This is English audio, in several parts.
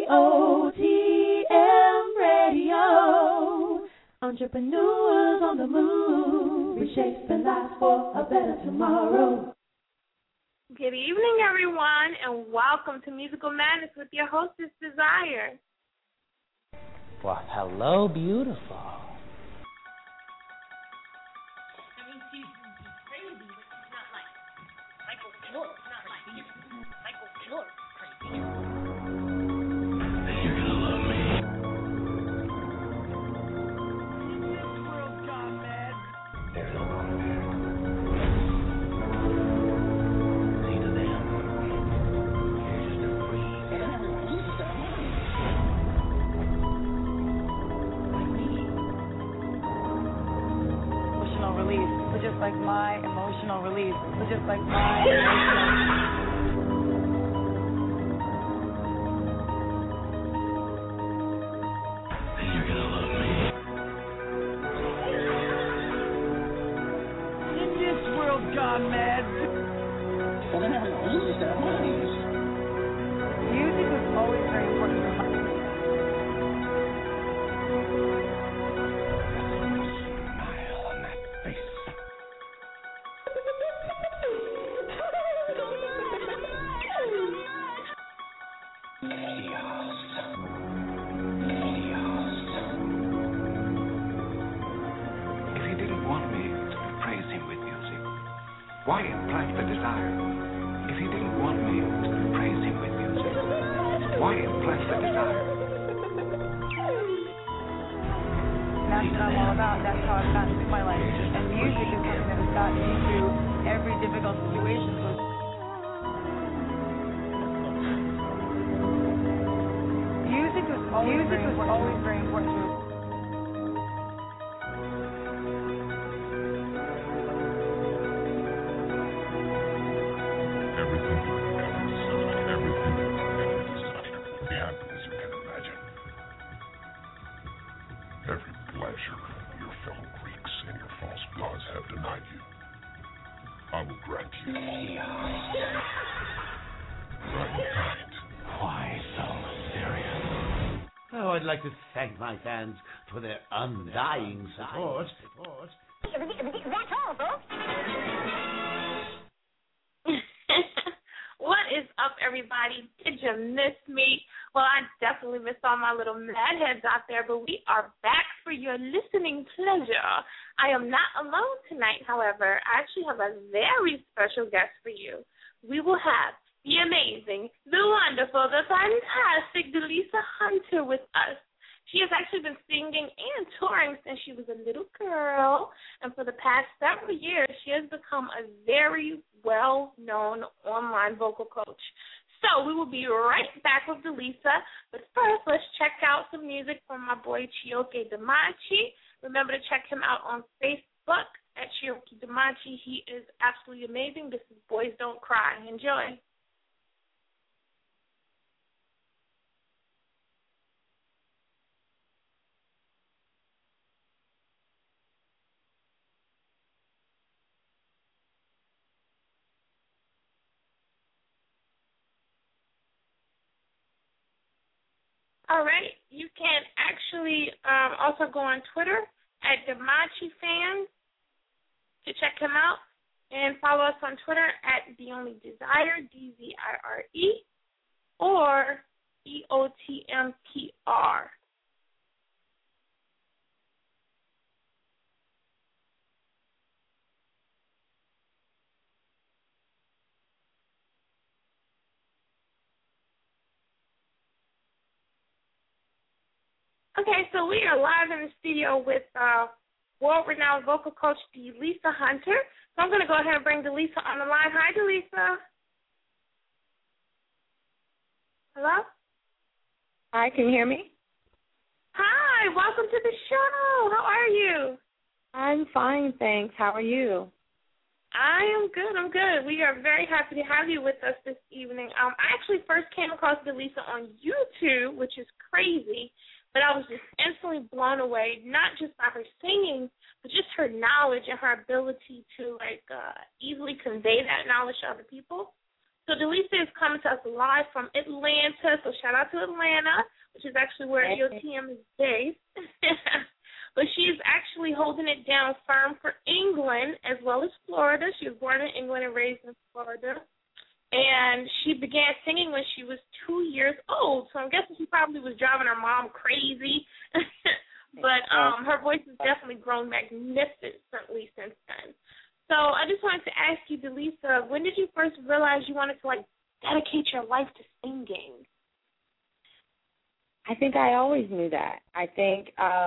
EOTM Radio. Entrepreneurs on the move, reshaping lives for a better tomorrow. Good evening, everyone, and welcome to Musical Madness with your hostess, Desire. Well, hello, beautiful. She's crazy, but she's not like Michael Jordan. Not like Michael Jordan crazy. You're gonna love me. This world's gone mad. There's no going back. See to them. You're just a freak. Like me. Emotional release. So just like my emotional release. So just like my emotional. You're gonna love me. In this world gone mad. Music was always very important to my Smile on that face. If he didn't want me to praise him with music, why implant the desire? If he didn't want me to praise him with music, why implant the desire? That's what I'm all about. That's how I've gotten through my life. And music is something that has gotten me through every difficult situation. So music was always very important to me. Everything will be happy as you can imagine. Every pleasure your fellow Greeks and your false gods have denied you, I will grant you. Right. Why so serious? Oh, I'd like to thank my fans for their undying support. That's all, folks. What is up, everybody? Did you miss me? Well, I definitely missed all my little mad heads out there, but we are back for your listening pleasure. I am not alone tonight, however. I actually have a very special guest for you. We will have the amazing, the wonderful, the fantastic Delisa Hunter with us. She has actually been singing and touring since she was a little girl, and for the past several years, she has become a very well-known online vocal coach. So we will be right back with Delisa, but first, let's check out some music from my boy Chioke Damachi. Remember to check him out on Facebook at Chioke Damachi. He is absolutely amazing. This is Boys Don't Cry. Enjoy. All right. You can actually also go on Twitter at Damachi Fans to check him out, and follow us on Twitter at The Only Desire, DZIRE, or EOTMPR. Okay, so we are live in the studio with world-renowned vocal coach Delisa Hunter. So I'm going to go ahead and bring Delisa on the line. Hi, Delisa. Hello? Hi, can you hear me? Hi, welcome to the show. How are you? I'm fine, thanks. How are you? I am good. I'm good. We are very happy to have you with us this evening. I actually first came across Delisa on YouTube, which is crazy, but I was just instantly blown away, not just by her singing, but just her knowledge and her ability to easily convey that knowledge to other people. So Delisa is coming to us live from Atlanta. So shout out to Atlanta, which is actually where EOTM is based. But she's actually holding it down firm for England as well as Florida. She was born in England and raised in Florida. And she began singing when she was 2 years old. So I'm guessing she probably was driving her mom crazy. But her voice has definitely grown magnificently since then. So I just wanted to ask you, Delisa, when did you first realize you wanted to, dedicate your life to singing? I think I always knew that. I think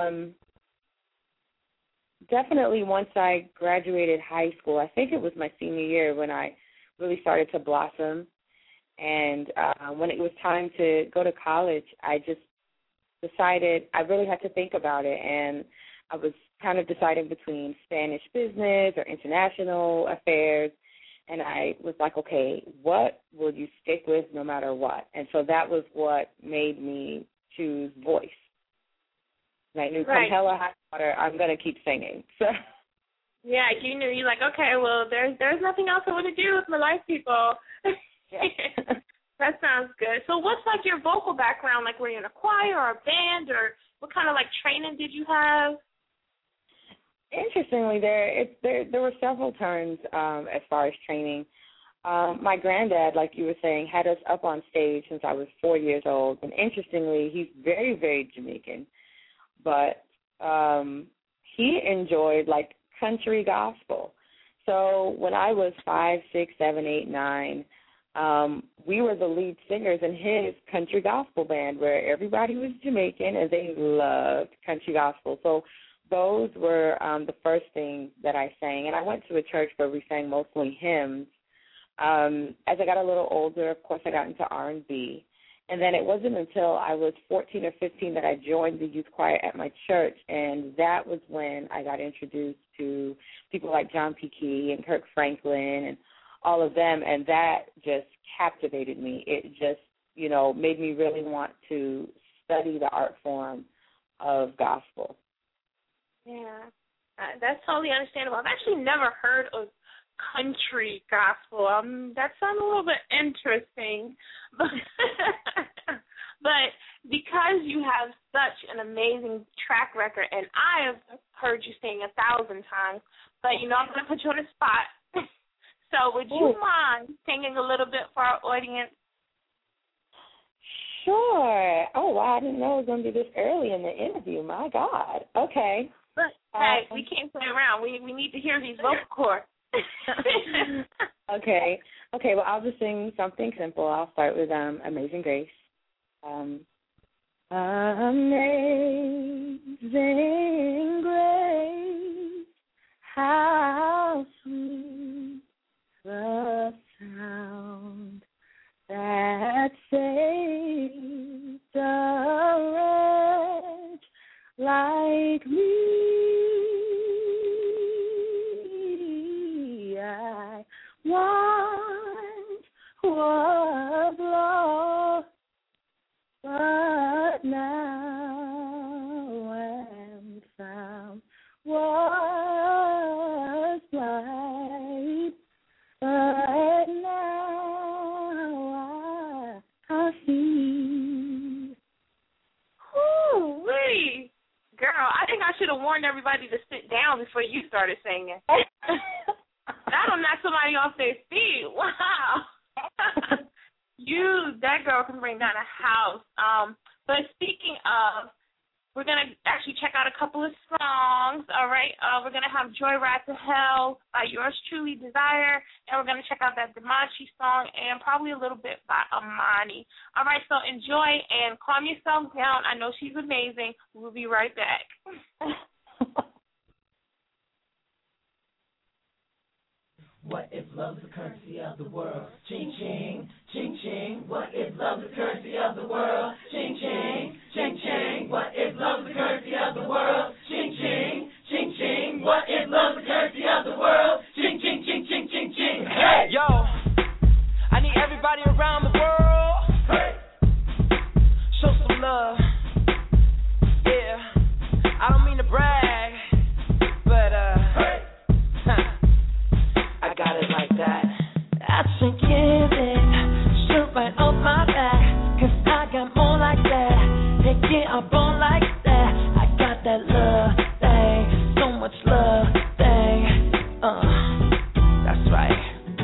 definitely once I graduated high school, I think it was my senior year when I really started to blossom. And when it was time to go to college, I just decided I really had to think about it. And I was kind of deciding between Spanish business or international affairs. And I was like, okay, what will you stick with no matter what? And so that was what made me choose voice. And I knew come hell or high water, I'm going to keep singing. So. Yeah, you knew. You're like, okay, well, there's nothing else I want to do with my life, people. Yeah. That sounds good. So what's, your vocal background? Were you in a choir or a band, or what kind of, training did you have? Interestingly, there were several turns as far as training. My granddad, like you were saying, had us up on stage since I was 4 years old. And interestingly, he's very, very Jamaican. But he enjoyed, country gospel. So when I was 5, 6, 7, 8, 9, we were the lead singers in his country gospel band where everybody was Jamaican and they loved country gospel. So those were the first things that I sang. And I went to a church where we sang mostly hymns. As I got a little older, of course, I got into R&B. And then it wasn't until I was 14 or 15 that I joined the youth choir at my church, and that was when I got introduced to people like John P. Key and Kirk Franklin and all of them, and that just captivated me. It just, made me really want to study the art form of gospel. Yeah, that's totally understandable. I've actually never heard of country gospel. That sounds a little bit interesting, but because you have such an amazing track record, and I have heard you sing 1,000 times, but I'm going to put you on the spot. So would you mind singing a little bit for our audience? Sure. Oh, wow, I didn't know it was going to be this early in the interview. My God. Okay. But, hey, we can't play around. We need to hear these vocal cords. Okay, well, I'll just sing something simple. I'll start with Amazing Grace. Amazing Grace, how sweet the sound that saved a wretch like me. I once was lost, but now am found. Was blind, but now I see. Woo-wee. Girl, I think I should have warned everybody to sit down before you started singing. That'll knock somebody off their feet. Wow. That girl can bring down a house. But speaking of, we're going to actually check out a couple of songs, all right? We're going to have Joyride to Hell by yours truly, Desire, and we're going to check out that Demachi song and probably a little bit by Amani. All right, so enjoy and calm yourself down. I know she's amazing. We'll be right back. What if love is the currency of the world? Ching, ching, ching, ching. What if love is the currency of the world? Ching, ching, ching, ching. What if love is the currency of the world? Ching, ching, ching, ching. What if love is the currency of the world? Ching, ching, ching, ching, ching, ching. Hey! Yo, I need everybody around the world. Hey! Show some love. Yeah, I don't mean to brag, but I got it like that. That's a given. got more like that. Heck yeah, I'm born like that. I got that love thing, so much love thing. That's right.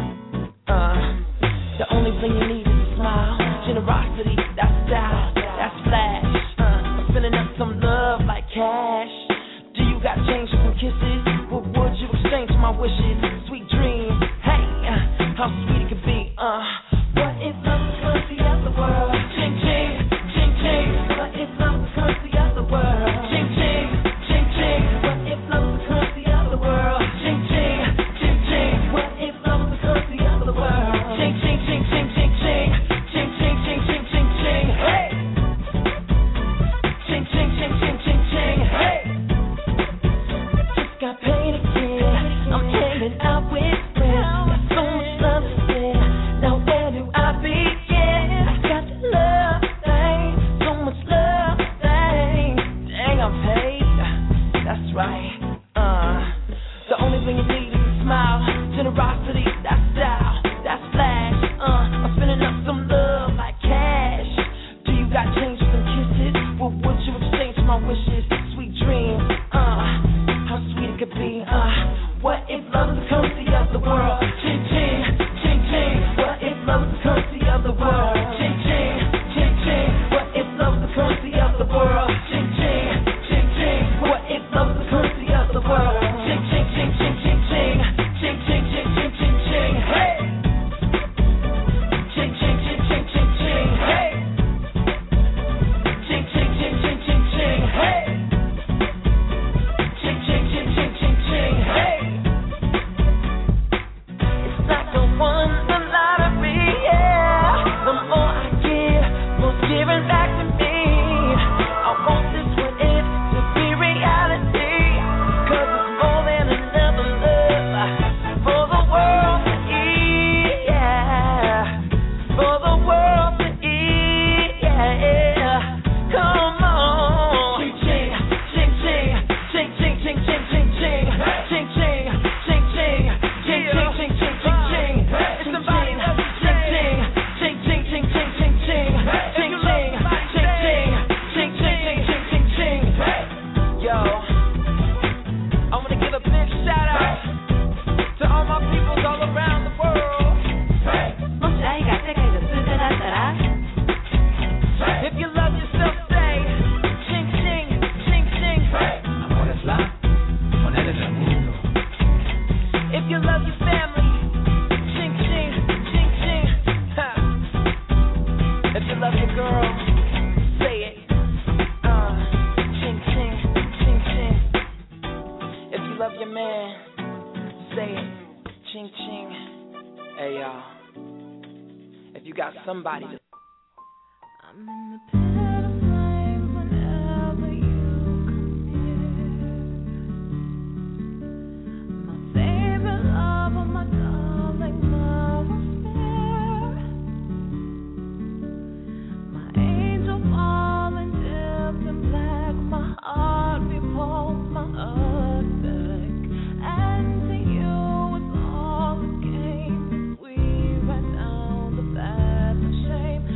The only thing you need is a smile, generosity, that's style, that's flash. I'm filling up some love like cash. Do you got change for some kisses? What would you exchange for my wishes? Sweet dreams, hey, how sweet it could be. What if love was currency of the world? Ching ching, ching ching. What if love was currency of the world? Ching ching, ching ching. What if love was currency of the world? Ching ching, ching ching. What if love was currency of the world? Ching ching, ching ching, ching ching, ching ching, ching ching, ching ching. Hey, ching ching, ching ching, ching ching. Hey, just got paid again. I'm hanging out with friends. Got so much love to share. Now where do I begin? I got the love thing, so much love thing. Dang, I'm paid. That's right. The only thing you need is a smile, generosity, that's style, that's flash. I'm spinning up some love like cash. Do you got change for some kisses? What would you exchange for my wishes? Sweet dreams, how sweet it could be. What if love is the currency of the world? Ching ching, ching ching. What if love is the currency of the world? Ching ching, ching ching. What if love is the currency of the world? Ching ching, ching ching. What if love is the currency of the world? Ching ching, ching ching, ching ching, ching ching, ching ching, ching ching. Hey, ching ching, ching ching, ching ching. Hey, ching ching, ching ching, ching ching. Hey, ching ching, ching ching, ching ching. Hey. It's like I won the lottery, yeah. The more I give, more given back to me. I want this what if to be reality. 'Cause it's more than another love for the world to eat, yeah. For the world to eat, yeah. Come on. Ching ching, ching ching, ching ching, ching ching, ching ching, ching ching, ching ching, ching ching, ching ching, ching ching. It's somebody else ching ching, ching ching, ching ching, ching ching, ching ching, ching ching, ching ching, ching ching, ching ching. Yo, I wanna give a big shout out to all my peoples all around the world. もし愛が世界の通過だったら If you love yourself, say ching ching, ching ching. Amor es la moneda del mundo. If you love your family, ching ching, ching ching. Ha. If you love your girl, say it. Ching ching, ching ching. If you love your man, say it. Ching ching. Hey y'all. If you got somebody to I'm in the pit of flame whenever you come near. My favorite lover, my darling, love affair. My angel falling dipped in black. My heart repulsed, my heart back. And to you it's all a game. We ran down the path of shame.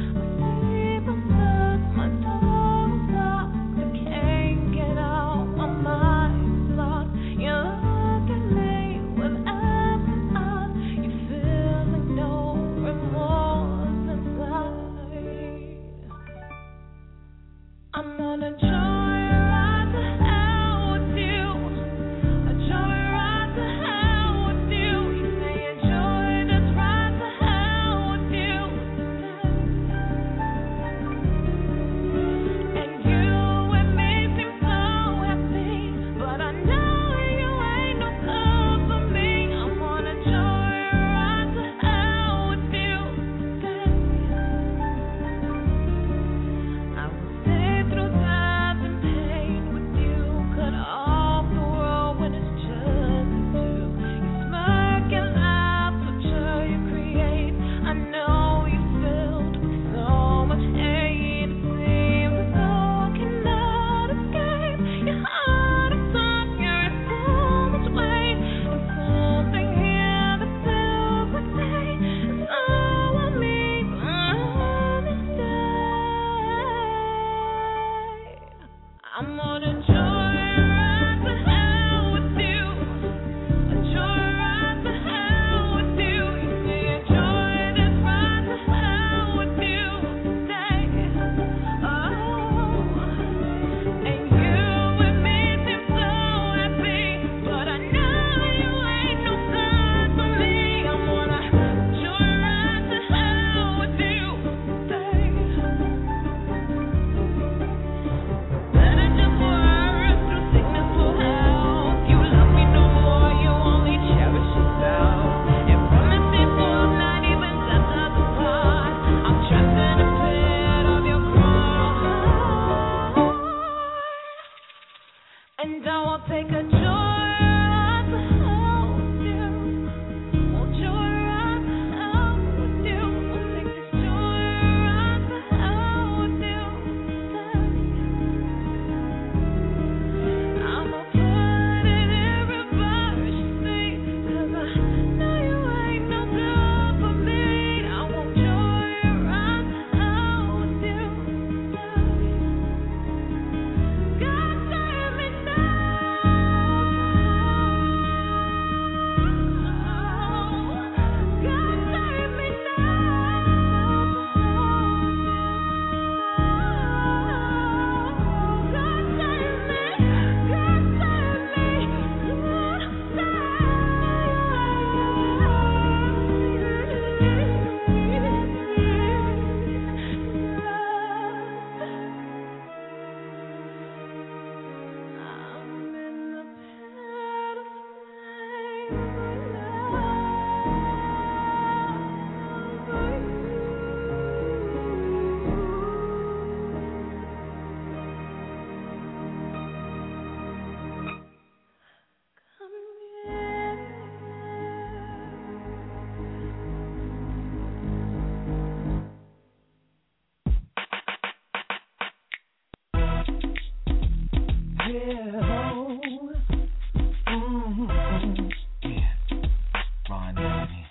Ron Anthony.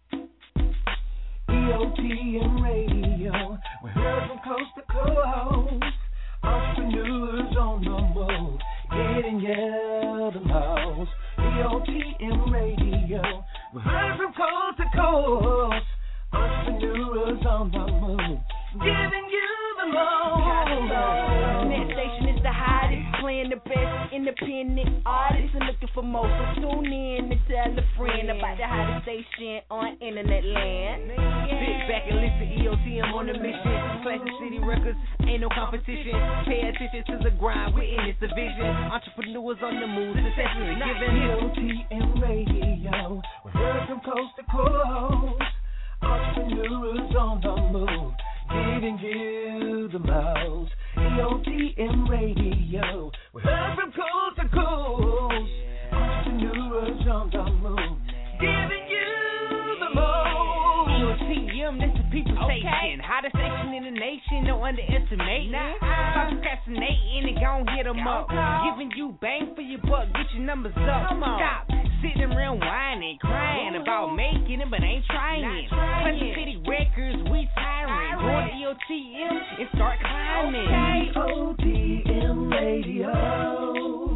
EOTM Radio, we heard from coast to coast. Entrepreneurs on the move, getting you the most. EOTM Radio, we heard from coast to coast. Entrepreneurs on the move, giving you the most. Net station is the hottest, playing the best independent artists and looking for more. So tune in and tell a friend about the hottest station on internet land. Sit back and listen to EOTM on the mission. Classic City Records, ain't no competition. Pay attention to the grind, we're in this division. Entrepreneurs on the move, success is given. EOTM Radio, we heard from coast to coast. Entrepreneurs on the move, giving you the most. EOTM Radio, we heard from coast to coast. Entrepreneurs on the move, giving you the most. EOTM, this is people station. Hottest station in the nation, no underestimating. Stop procrastinating and gon' hit them up. Giving you bang for your buck, get your numbers up. Stop sitting around whining, crying about making it, but ain't trying. Classic City Records, we tiring. Join EOTM and start climbing. EOTM Radio,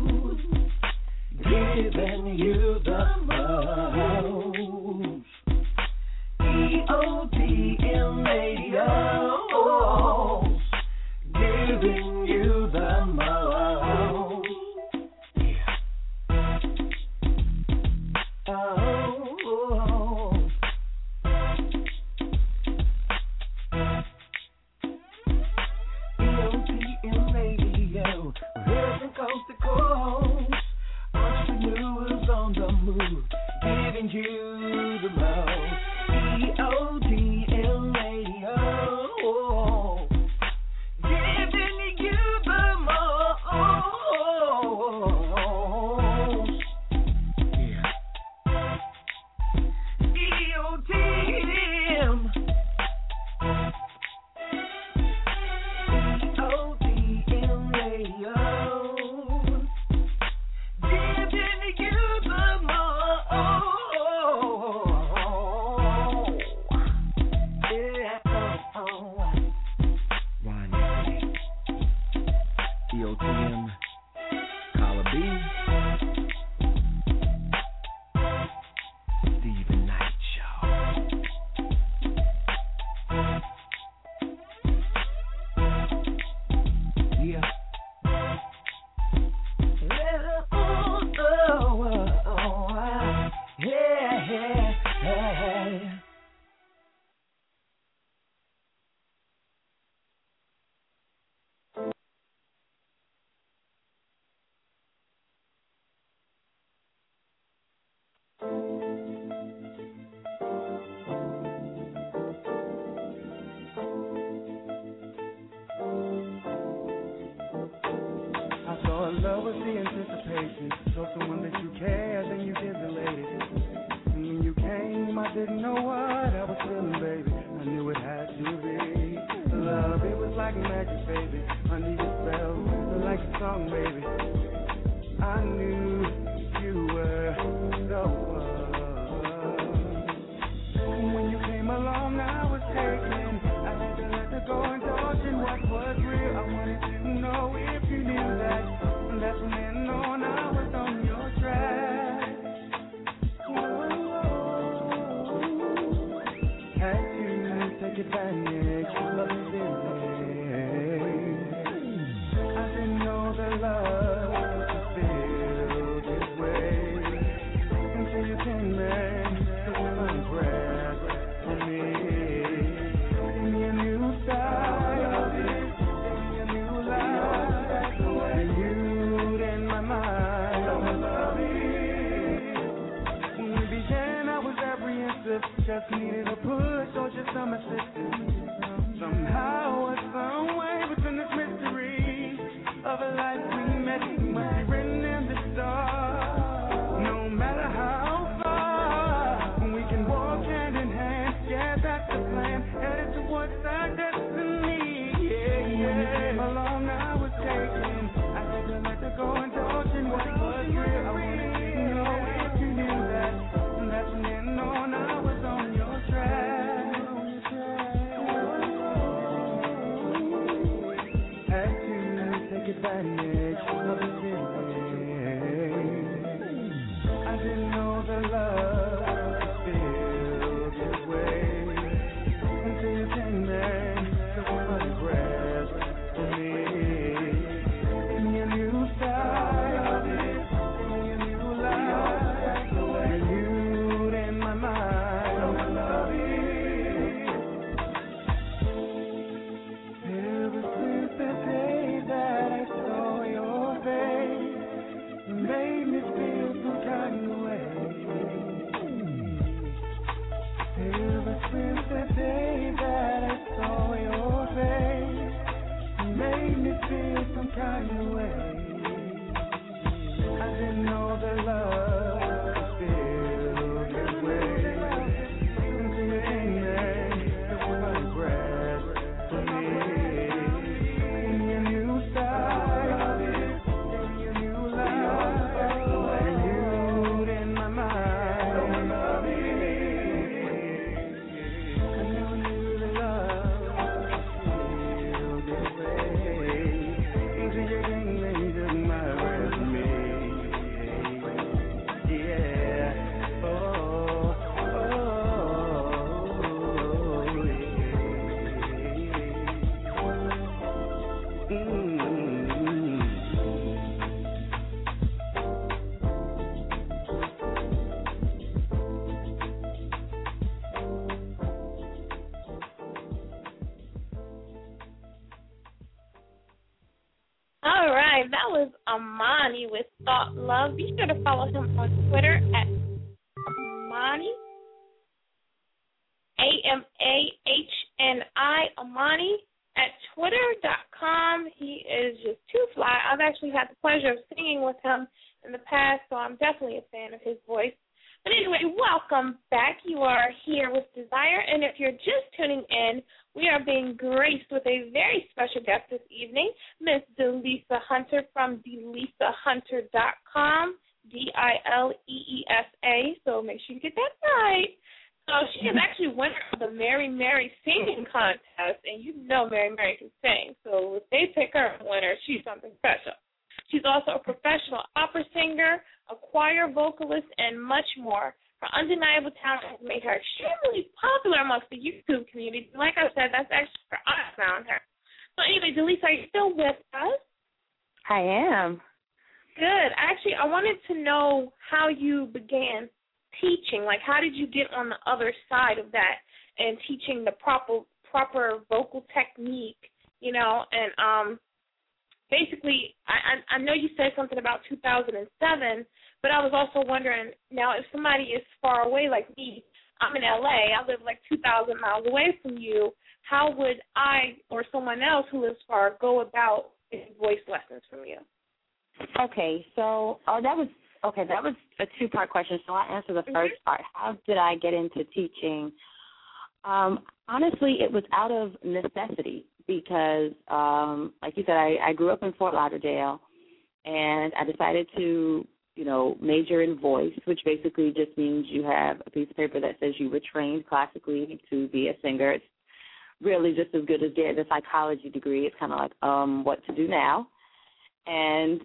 giving you the most. EOTM Radio, giving you the most. EOTM Radio, we're from coast to coast. Entrepreneurs on the move, giving you the most. EOTM Radio, giving you the most. EOTM. EOTM Radio, giving you the most. Yeah. Ron Anthony. EOTM. Carla B. Stephen Knight Show. Yeah. Yeah. I saw love was the anticipation. So someone that you cared, then you did the latest. And when you came, I didn't know what I was feeling, baby. I knew it had to be love. It was like magic, baby. Under your spell, like a song, baby. I knew you were the one. And when you came along, I was taken. I had to let go and indulge in what was real. I wanted to know if you knew that. And that's when then on I was on your track. Had to take advantage of love is in there. I didn't know that love could feel this way until you came back to my breath for me. Give me a new start. advantage of the feeling. I didn't know that love could feel this way until you came back to photograph for me. In your new style, in your new life, renewed in my mind. I love you. Ever since the day that I saw your face, it made me feel some kind of way. Ever since the day that I saw your face, it made me feel some kind of way. I didn't know that love could feel this way until you came back to photograph for me. In your new style, in your new life, renewed in my mind. I never knew that love could feel this way until you came back to my resume. Yeah. Oh, oh, All right, that was Amani with Thought Love. Be sure to follow him on Twitter at Amani, AMAHNI, Amani, at twitter.com. He is just too fly. I've actually had the pleasure of singing with him in the past, so I'm definitely a fan of his voice. But anyway, welcome back. You are here with Desire, and if you're just tuning in, we are being graced with a very special guest this evening, Miss Delisa Hunter from DelisaHunter.com, DILEESA, so make sure you get that right. So she is actually winner of the Mary Mary Singing Contest, and you know Mary Mary can sing, so if they pick her a winner, she's something special. She's also a professional opera singer, a choir vocalist, and much more. Her undeniable talent has made her extremely popular amongst the YouTube community. Like I said, that's actually where I found her. So anyway, Delisa, are you still with us? I am. Good. Actually, I wanted to know how you began teaching. Like, how did you get on the other side of that and teaching the proper vocal technique, you know, and basically, I know you said something about 2007, but I was also wondering, now if somebody is far away like me, I'm in L.A., I live like 2,000 miles away from you, how would I or someone else who lives far go about getting voice lessons from you? Okay, so that was a two-part question, so I'll answer the first part. How did I get into teaching? Honestly, it was out of necessity because, like you said, I grew up in Fort Lauderdale, and I decided to, major in voice, which basically just means you have a piece of paper that says you were trained classically to be a singer. It's really just as good as getting a psychology degree. It's kind of like, what to do now? And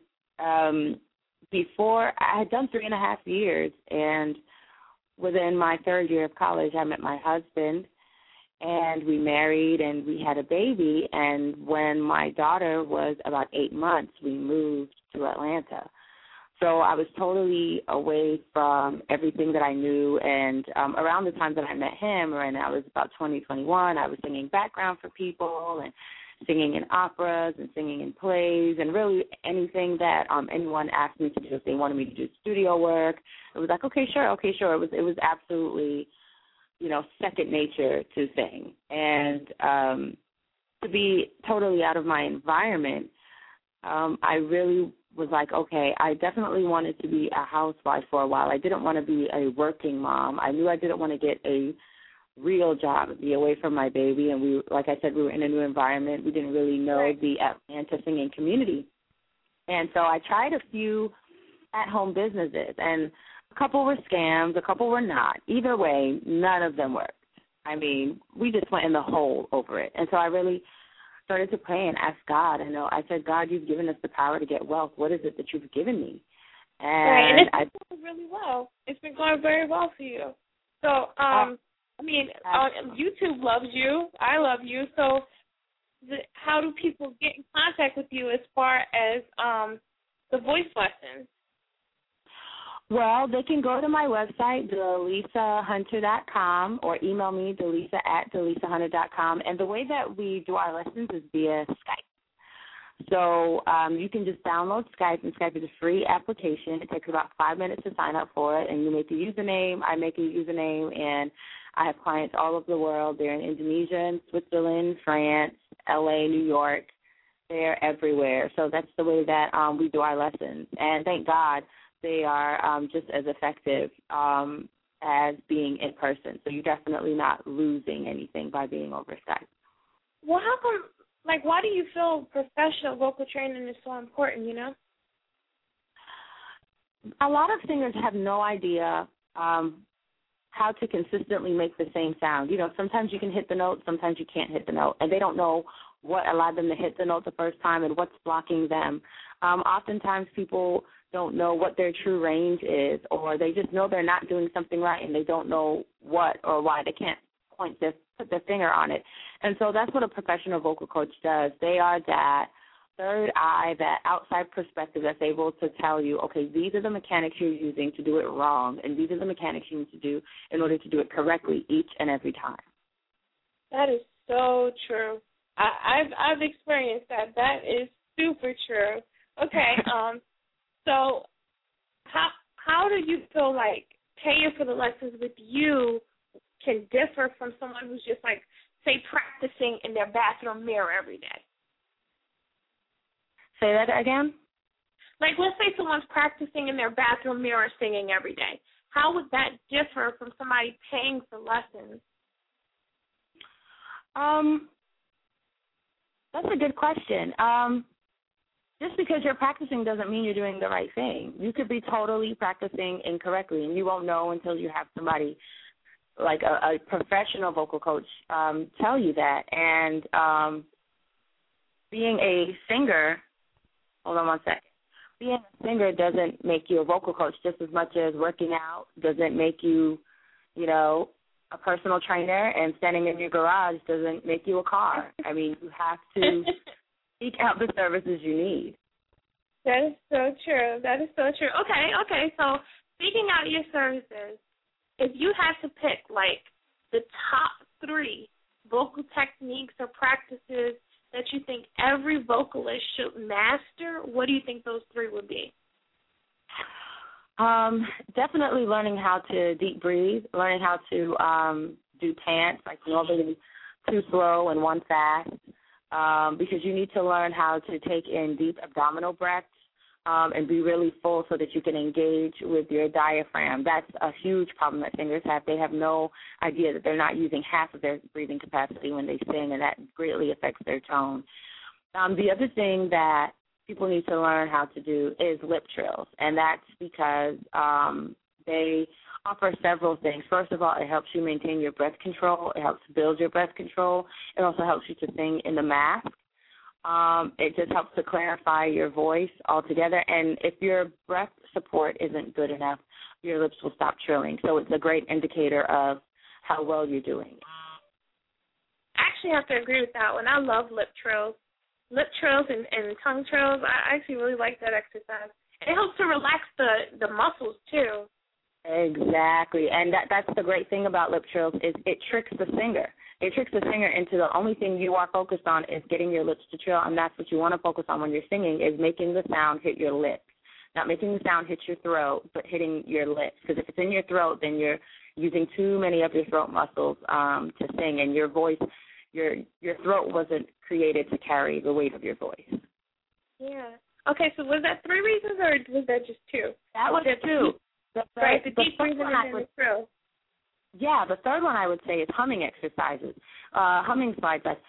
before, I had done 3.5 years, and within my third year of college, I met my husband, and we married, and we had a baby. And when my daughter was about 8 months, we moved to Atlanta. So I was totally away from everything that I knew. And around the time that I met him, and I was about 20, 21, I was singing background for people and singing in operas and singing in plays, and really anything that anyone asked me to do. If they wanted me to do studio work, it was like, okay, sure. It was absolutely, second nature to sing. And to be totally out of my environment, I really was like, okay, I definitely wanted to be a housewife for a while. I didn't want to be a working mom. I knew I didn't want to get a real job and be away from my baby. And we, like I said, we were in a new environment. We didn't really know the Atlanta singing community. And so I tried a few at-home businesses, and a couple were scams, a couple were not. Either way, none of them worked. I mean, we just went in the hole over it. And so I really started to pray and ask God. I said, God, you've given us the power to get wealth. What is it that you've given me? And it's been going really well. It's been going very well for you. So, YouTube loves you. I love you. So how do people get in contact with you as far as the voice lessons? Well, they can go to my website, DeLisaHunter.com, or email me, Delisa@DeLisaHunter.com. And the way that we do our lessons is via Skype. So you can just download Skype, and Skype is a free application. It takes about 5 minutes to sign up for it, and you make a username. I make a username, and I have clients all over the world. They're in Indonesia, and Switzerland, France, LA, New York. They're everywhere. So that's the way that we do our lessons. And thank God they are just as effective as being in person. So you're definitely not losing anything by being over Skype. Well, how come, why do you feel professional vocal training is so important, A lot of singers have no idea how to consistently make the same sound. Sometimes you can hit the note, sometimes you can't hit the note, and they don't know what allowed them to hit the note the first time and what's blocking them. Oftentimes people don't know what their true range is, or they just know they're not doing something right and they don't know what or why. They can't put their finger on it. And so that's what a professional vocal coach does. They are that third eye, that outside perspective that's able to tell you, okay, these are the mechanics you're using to do it wrong, and these are the mechanics you need to do in order to do it correctly each and every time. That is so true. I've experienced that. That is super true. Okay, so how do you feel like paying for the lessons with you can differ from someone who's just say practicing in their bathroom mirror every day? Say that again? Let's say someone's practicing in their bathroom mirror singing every day. How would that differ from somebody paying for lessons? That's a good question. Just because you're practicing doesn't mean you're doing the right thing. You could be totally practicing incorrectly, and you won't know until you have somebody like a professional vocal coach tell you that. And being a singer, hold on one second. Being a singer doesn't make you a vocal coach just as much as working out doesn't make you, a personal trainer, and standing in your garage doesn't make you a car. I mean, you have to seek out the services you need. That is so true. That is so true. Okay. So speaking out of your services, if you had to pick, the top 3 vocal techniques or practices that you think every vocalist should master, what do you think those 3 would be? Definitely learning how to deep breathe, learning how to do pants, normally 2 slow and 1 fast, because you need to learn how to take in deep abdominal breaths and be really full so that you can engage with your diaphragm. That's a huge problem that singers have. They have no idea that they're not using half of their breathing capacity when they sing, and that greatly affects their tone. The other thing that people need to learn how to do is lip trills, and that's because they offer several things. First of all, it helps you maintain your breath control. It helps build your breath control. It also helps you to sing in the mask. It just helps to clarify your voice altogether. And if your breath support isn't good enough, your lips will stop trilling. So it's a great indicator of how well you're doing. I actually have to agree with that one. I love lip trills. Lip trills and tongue trills, I actually really like that exercise. It helps to relax the muscles, too. Exactly. And that's the great thing about lip trills is it tricks the singer. It tricks the singer into the only thing you are focused on is getting your lips to trill, and that's what you want to focus on when you're singing is making the sound hit your lips. Not making the sound hit your throat, but hitting your lips. Because if it's in your throat, then you're using too many of your throat muscles to sing, and your voice, your throat wasn't created to carry the weight of your voice. Yeah. Okay, so was that 3 reasons, or was that just 2? That was 2. The deep breathing and the throat. Yeah, the third one I would say is humming exercises. Humming slides like,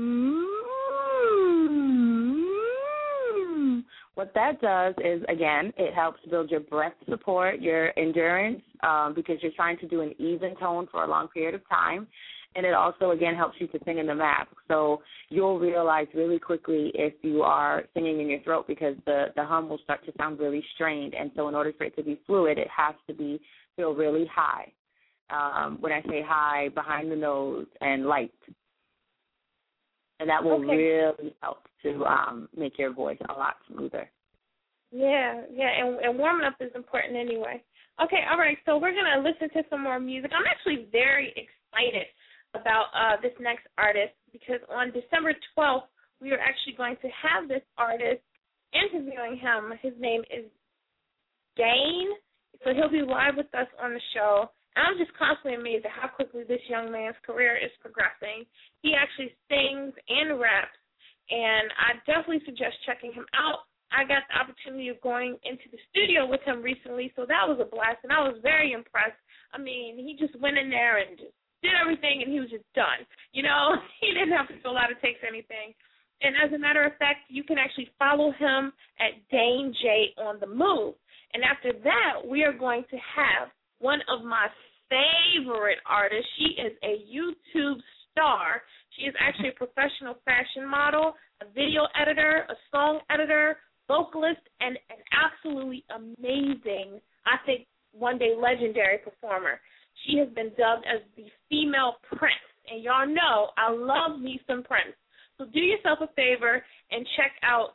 What that does is, again, it helps build your breath support, your endurance, because you're trying to do an even tone for a long period of time. And it also, again, helps you to sing in the map. So you'll realize really quickly if you are singing in your throat because the hum will start to sound really strained. And so in order for it to be fluid, it has to feel really high. When I say high, behind the nose and light. And that will really help to make your voice a lot smoother. Yeah, and warming up is important anyway. Okay, all right, so we're going to listen to some more music. I'm actually very excited about this next artist because on December 12th, we are actually going to have this artist interviewing him. His name is Dane, so he'll be live with us on the show. And I'm just constantly amazed at how quickly this young man's career is progressing. He actually sings and raps, and I definitely suggest checking him out. I got the opportunity of going into the studio with him recently, so that was a blast, and I was very impressed. I mean, he just went in there and just did everything, and he was just done. You know, he didn't have to do a lot of takes or anything. And as a matter of fact, you can actually follow him at Dane J on the Move. And after that, we are going to have one of my favorite artists. She is a YouTube star. She is actually a professional fashion model, a video editor, a song editor, vocalist, and an absolutely amazing, I think, one day legendary performer. She has been dubbed as the female Prince. And y'all know I love me some Prince. So do yourself a favor and check out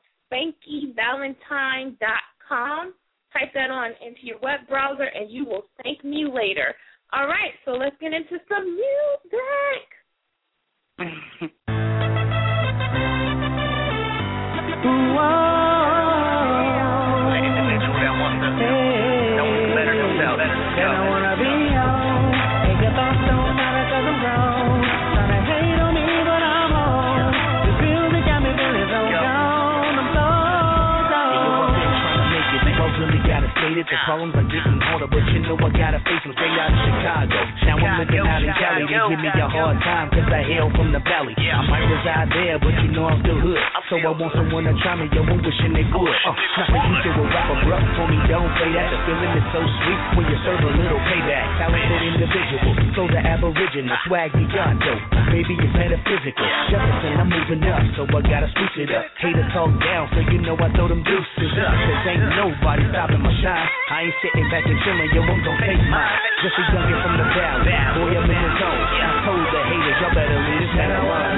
SpankyValentine.com. Type that on into your web browser, and you will thank me later. All right, so let's get into some music. The problems are getting harder, but you know I gotta face them straight out of Chicago. Now I'm living out in Cali, they give me a hard time cause I hail from the valley. I might reside there, but you know I'm still hood. So I want someone to try me, yo, I'm wishing they would. Not that you to a rapper, bruh, told me don't play that. The feeling is so sweet when you serve a little payback. Talented individual, so the aboriginal, swag beyond dope. Maybe it's metaphysical. Jefferson, I'm moving up, so I gotta spruce it up. Haters talk down, so you know I throw them deuces up. Cause ain't nobody stopping my shine. I ain't sitting back and chilling, yo, I'm gon' take mine. Just a youngin' from the valley, boy, I'm in the zone. I told the haters, y'all better leave this matter alone.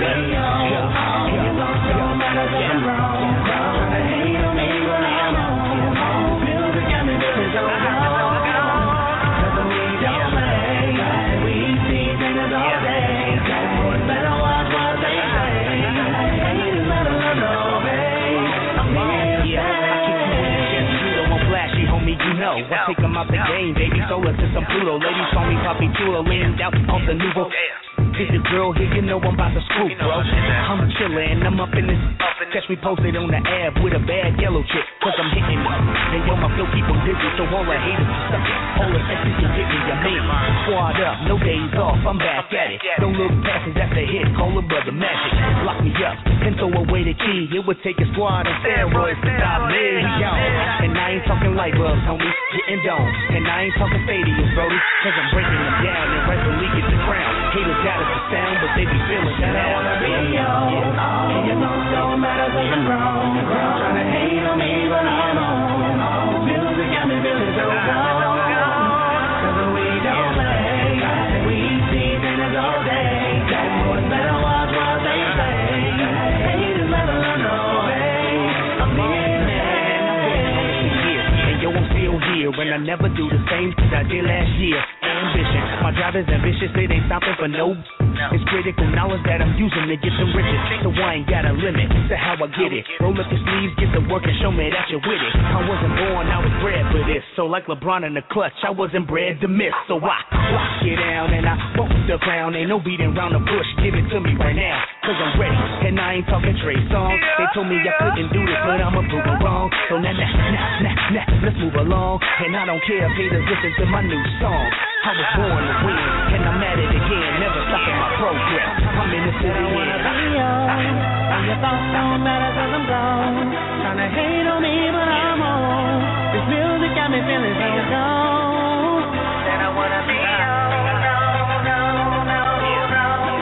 No matter what I'm wrong, trying to hate on me when I'm on. Music got me feeling so wrong. Cause we don't play, we see things all day. Boys better watch what they say. Haters better obey. You know, I take them out the game, baby. Solar system Pluto. Ladies call me Papi Chulo, laying down on the nouveau. Hit the girl here, you know I'm about to screw, bro. I'm chillin', I'm up in this. Catch me posted on the ab with a bad yellow chick, cause I'm hitting up. And yo, my flow keep on dizzy, so all the haters are stuck it. All the sexy can get me, I mean. Squad up, no days off, I'm back at it. Don't look past it, that's a hit, call a brother magic. Lock me up, and throw away the key. It would take a squad of steroids to stop me, yo. And I ain't talking light bulbs, homie, getting dome. And I ain't talking stadiums, brody, cause I'm breaking them down and rightfully get the crown. Haters got us the sound, but they be feeling that I wanna be yours. And you know, don't matter if I'm wrong. Trying to hate on me, but I'm on. Music got me feeling so strong. Cause we don't play, we see things all day. Boys better watch what they say. Haters better learn to obey. I'm being here, and yo, I'm still here. And I never do the same thing I did last year. Ambition, my drive is ambitious, it ain't stopping for no. It's critical knowledge that I'm using to get some riches. So I ain't got a limit to how I get it. Roll up your sleeves, get to work and show me that you're with it. I wasn't born, I was bred for this. So like LeBron in the clutch, I wasn't bred to miss. So I lock it down and I walk the ground. Ain't no beating around the bush, give it to me right now. Cause I'm ready, and I ain't talking Trey Songz. They told me I couldn't do this, but I'ma prove it wrong. So nah, let's move along. And I don't care if haters listen to my new song. I was born to win, and I'm at it again, never stopping my progress. I'm in the city, I wanna be yours, and your thoughts don't matter cause I'm gone. Tryna hate on me, but I'm on. This music got me feeling so gone. And I wanna be yours,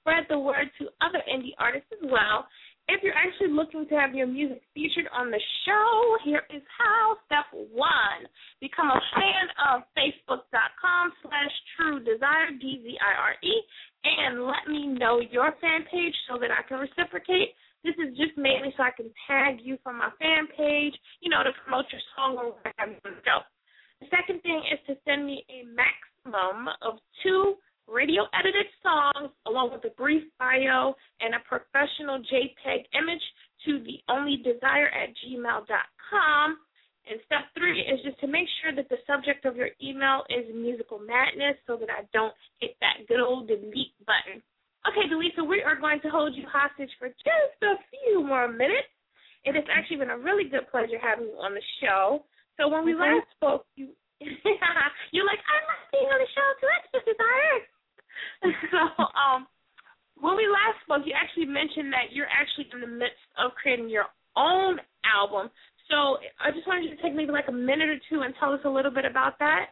spread the word to other indie artists as well. If you're actually looking to have your music featured on the show, here is how. Step 1, become a fan of Facebook.com/TrueDesire, DZIRE, and let me know your fan page so that I can reciprocate. This is just mainly so I can tag you from my fan page, to promote your song or whatever you want to go. The second thing is to send me a maximum of 2 radio-edited songs along with a brief bio and a professional JPEG image to theonlydesire@gmail.com. And step 3 is just to make sure that the subject of your email is musical madness so that I don't hit that good old delete button. Okay, Delisa, we are going to hold you hostage for just a few more minutes. It has actually been a really good pleasure having you on the show. So when we last spoke, you're like, I like being on the show too. That's just desire. So when we last spoke, you actually mentioned that you're actually in the midst of creating your own album. So I just wanted you to take maybe like a minute or two and tell us a little bit about that.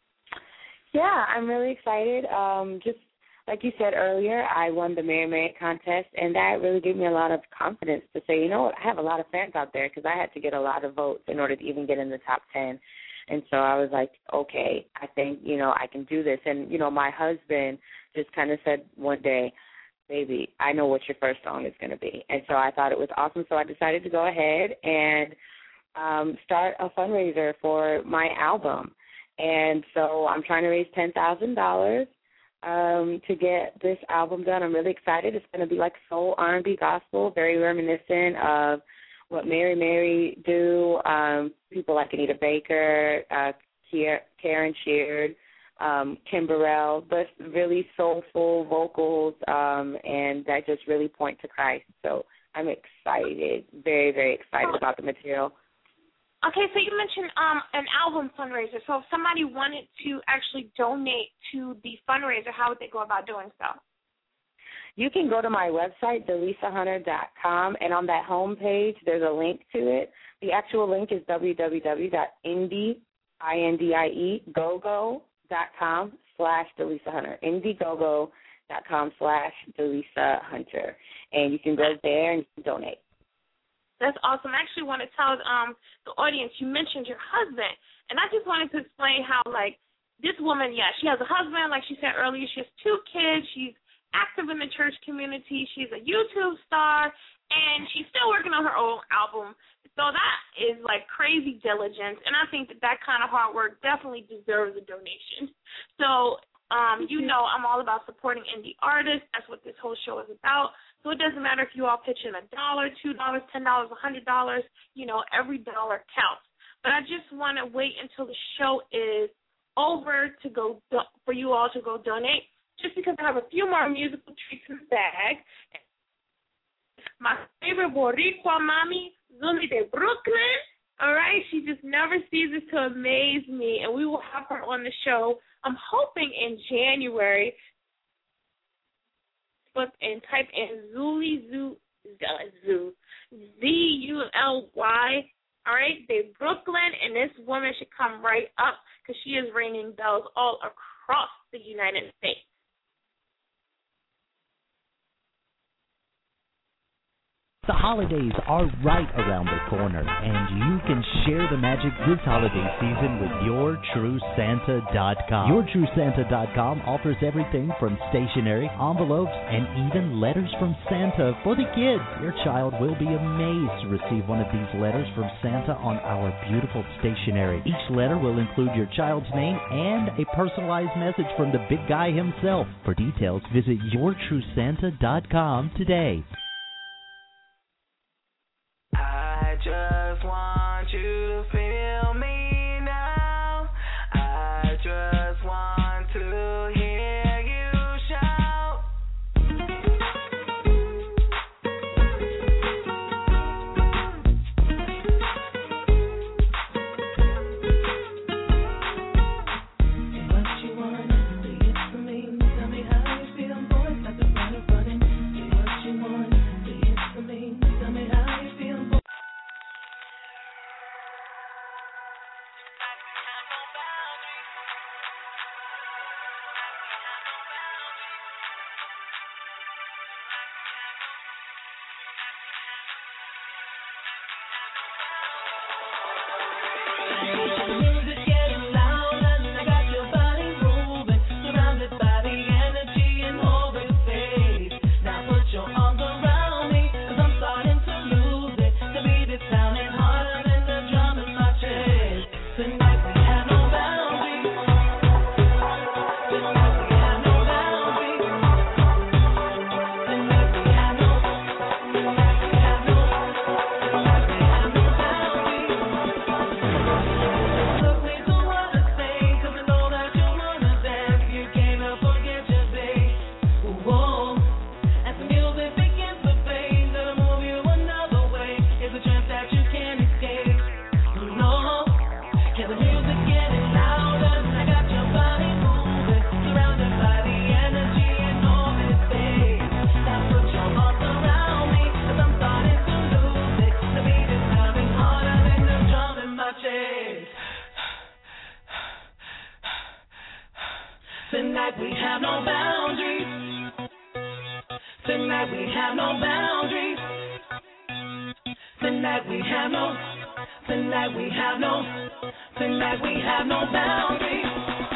Yeah, I'm really excited. Just like you said earlier, I won the Mary Mary contest, and that really gave me a lot of confidence to say, I have a lot of fans out there because I had to get a lot of votes in order to even get in the top 10. And so I was like, okay, I think, I can do this. And, my husband just kind of said one day, baby, I know what your first song is going to be. And so I thought it was awesome. So I decided to go ahead and start a fundraiser for my album. And so I'm trying to raise $10,000 to get this album done. I'm really excited. It's going to be like soul R&B gospel, very reminiscent of what Mary Mary do, people like Anita Baker, Karen Sheard, Kim Burrell, but really soulful vocals, and that just really point to Christ. So I'm excited, very, very excited about the material. Okay, so you mentioned an album fundraiser. So if somebody wanted to actually donate to the fundraiser, how would they go about doing so? You can go to my website, delisahunter.com, and on that home page, there's a link to it. The actual link is www.indiegogo.com/DelisaHunter, indiegogo.com/DelisaHunter, and you can go there and donate. That's awesome. I actually want to tell the audience, you mentioned your husband, and I just wanted to explain how, this woman, she has a husband, like she said earlier, she has 2 kids, she's active in the church community, she's a YouTube star, and she's still working on her own album. So that is crazy diligence, and I think that kind of hard work definitely deserves a donation. So, I'm all about supporting indie artists. That's what this whole show is about. So it doesn't matter if you all pitch in $1, $2, $10, $100, every dollar counts. But I just want to wait until the show is over for you all to go donate, just because I have a few more musical treats in the bag. My favorite Boricua mommy, Zuli de Brooklyn, all right? She just never ceases to amaze me, and we will have her on the show, I'm hoping in January. And type in Zuly, Z-U-L-Y, all right? De Brooklyn, and this woman should come right up because she is ringing bells all across the United States. The holidays are right around the corner, and you can share the magic this holiday season with YourTrueSanta.com. YourTrueSanta.com offers everything from stationery, envelopes, and even letters from Santa for the kids. Your child will be amazed to receive one of these letters from Santa on our beautiful stationery. Each letter will include your child's name and a personalized message from the big guy himself. For details, visit YourTrueSanta.com today. I just want you to feel me now. I just want to hear you shout. Say what you want, say it for me. Tell me how you feel, boy, like the water running. Say what you want, say it for me. Tell me how you feel, boy. Tonight we have no boundaries. Tonight we have no. Tonight we have no. Tonight we have no boundaries.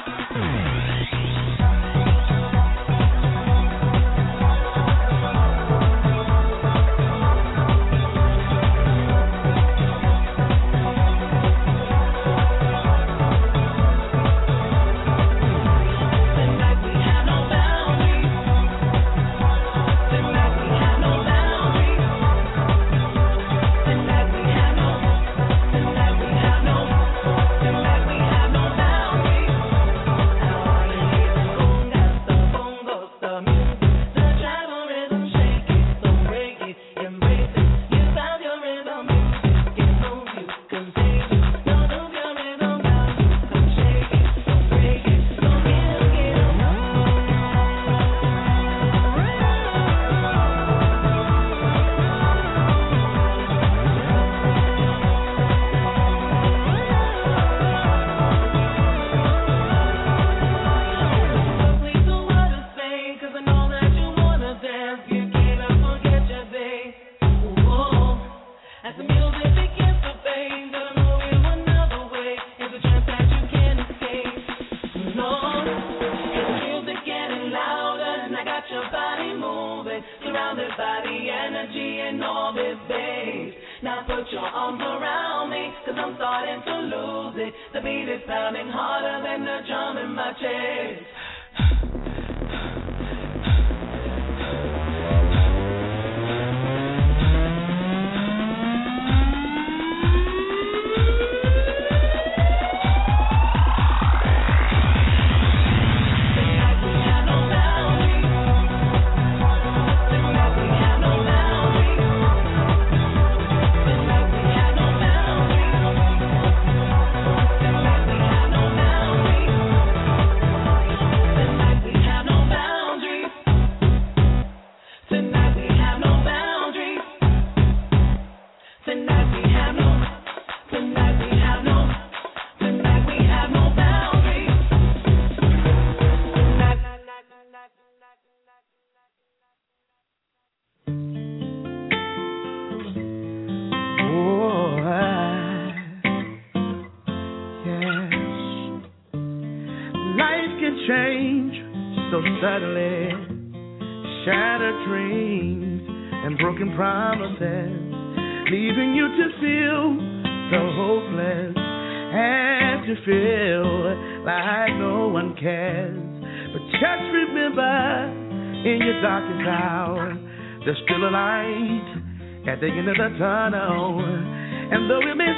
At the end of the tunnel, and though it may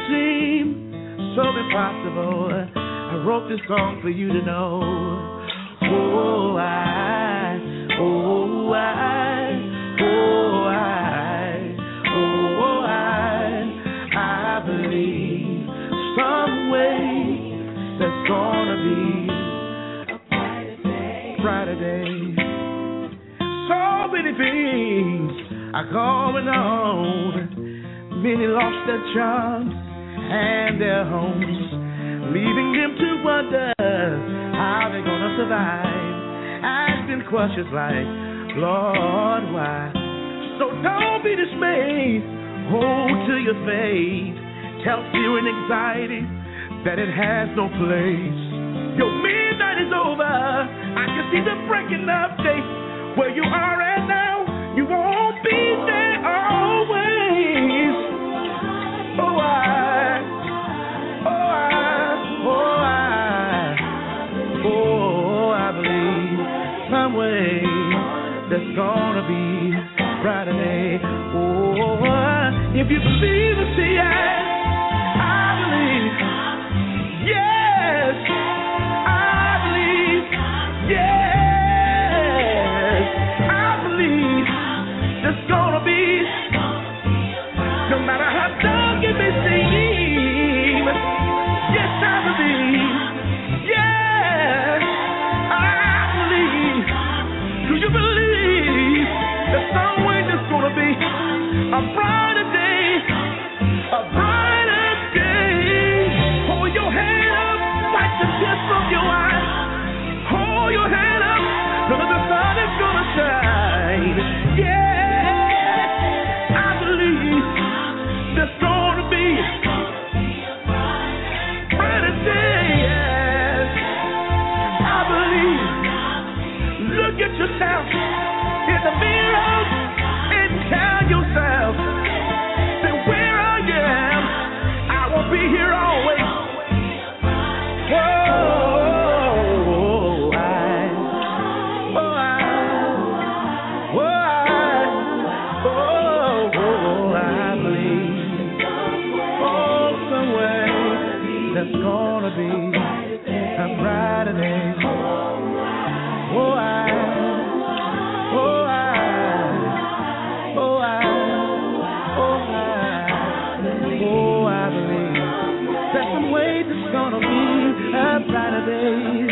seem so impossible, I wrote this song for you to know. Oh, I believe some way there's gonna be a brighter day. So many things are going on. Many lost their jobs and their homes, leaving them to wonder how they're gonna survive. Asking questions like, Lord, why? So don't be dismayed. Hold to your faith. Tell fear and anxiety that it has no place. Your midnight is over. I can see the breaking of day. Where you are at now, you won't be there always. I believe some way there's gonna be a brighter day. Oh, if you believe it, say yes. I believe. Yes, I believe. Yes. It's gonna be, no matter how dark it may seem. Yes, I believe. Yes, I believe. Do you believe that some way there's gonna be a brighter day? A brighter day. Hold your head up, wipe the tears from your eyes. Hold your head up, know that the sun is gonna shine. Yeah. there's gonna be a brighter day. Oh, I believe that some way there's gonna be a brighter day.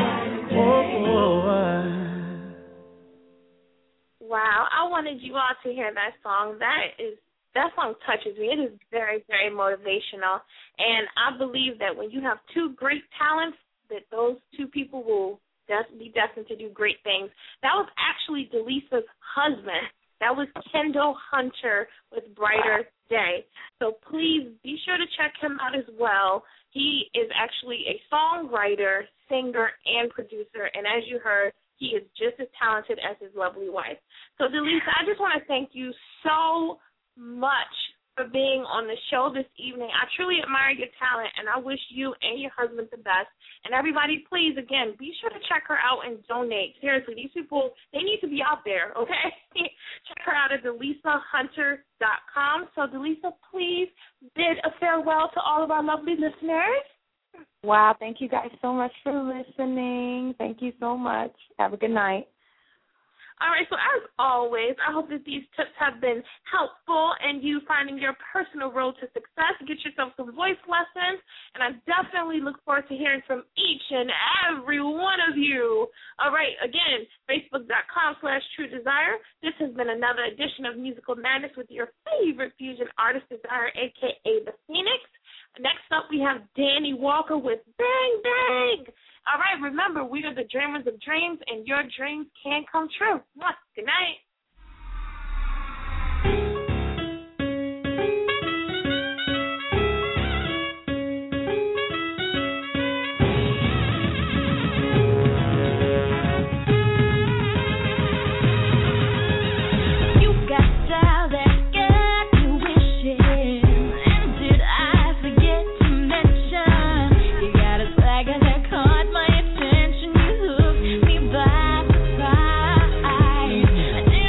Wow, I wanted you all to hear that song. That song touches me. It is very, very motivational. And I believe that when you have two great talents, that those two people will be destined to do great things. That was actually Delisa's husband. That was Kendall Hunter with Brighter Day. So please be sure to check him out as well. He is actually a songwriter, singer, and producer. And as you heard, he is just as talented as his lovely wife. So, Delisa, I just want to thank you so much for being on the show this evening. I truly admire your talent, and I wish you and your husband the best. And everybody, please, again, be sure to check her out and donate. Seriously, these people, they need to be out there, okay? Check her out at DelisaHunter.com. So, Delisa, please bid a farewell to all of our lovely listeners. Wow, thank you guys so much for listening. Thank you so much. Have a good night. All right, so as always, I hope that these tips have been helpful in you finding your personal road to success. Get yourself some voice lessons, and I definitely look forward to hearing from each and every one of you. All right, again, Facebook.com/True Desire. This has been another edition of Musical Madness with your favorite fusion artist, Desire, a.k.a. The Phoenix. Next up, we have Danny Walker with Bang Bang. All right, remember, we are the dreamers of dreams, and your dreams can come true. Good night. I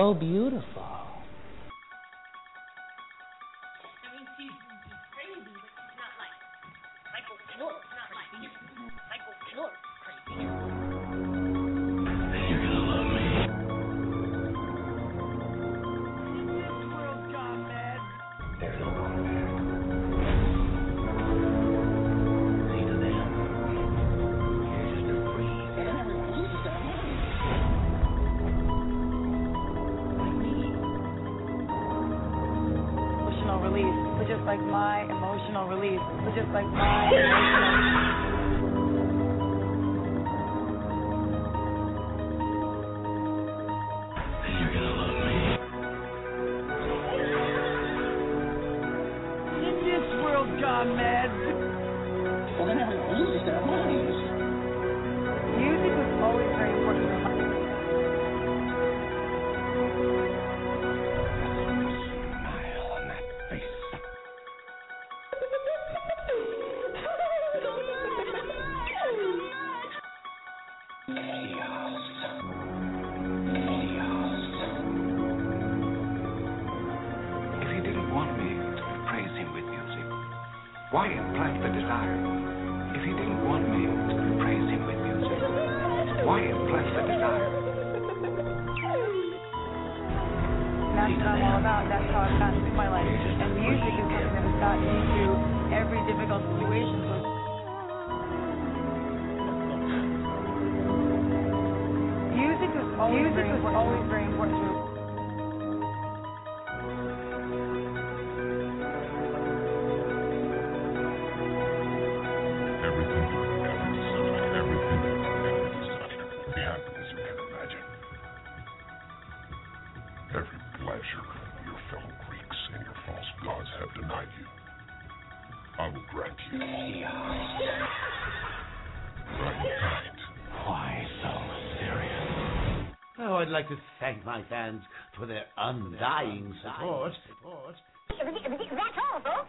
so beautiful. I mean, she's crazy, but she's not like Michael Jordan. It's not like Michael Jordan crazy. You're gonna love me. This world's gone mad. There's no going back. See to them. You're just a freak. Emotional release. So just like my emotional release. So just like my emotional You're gonna love me. This world's gone mad. Well, they never lose their minds. music was always very important in my life. Smile on that face. If he didn't want me to praise him with music, why implant the desire? If he didn't want me to praise him with music, why implant the desire? That's what I'm all about. That's how I've gotten through my life. And music is something that has gotten me through every difficult situation. So music was always very important to me. Everything you can imagine. Every pleasure your fellow Greeks and your false gods have denied you, I will grant you. Mankind. Why so serious? Oh, I'd like to thank my fans for their undying support. That's all, folks.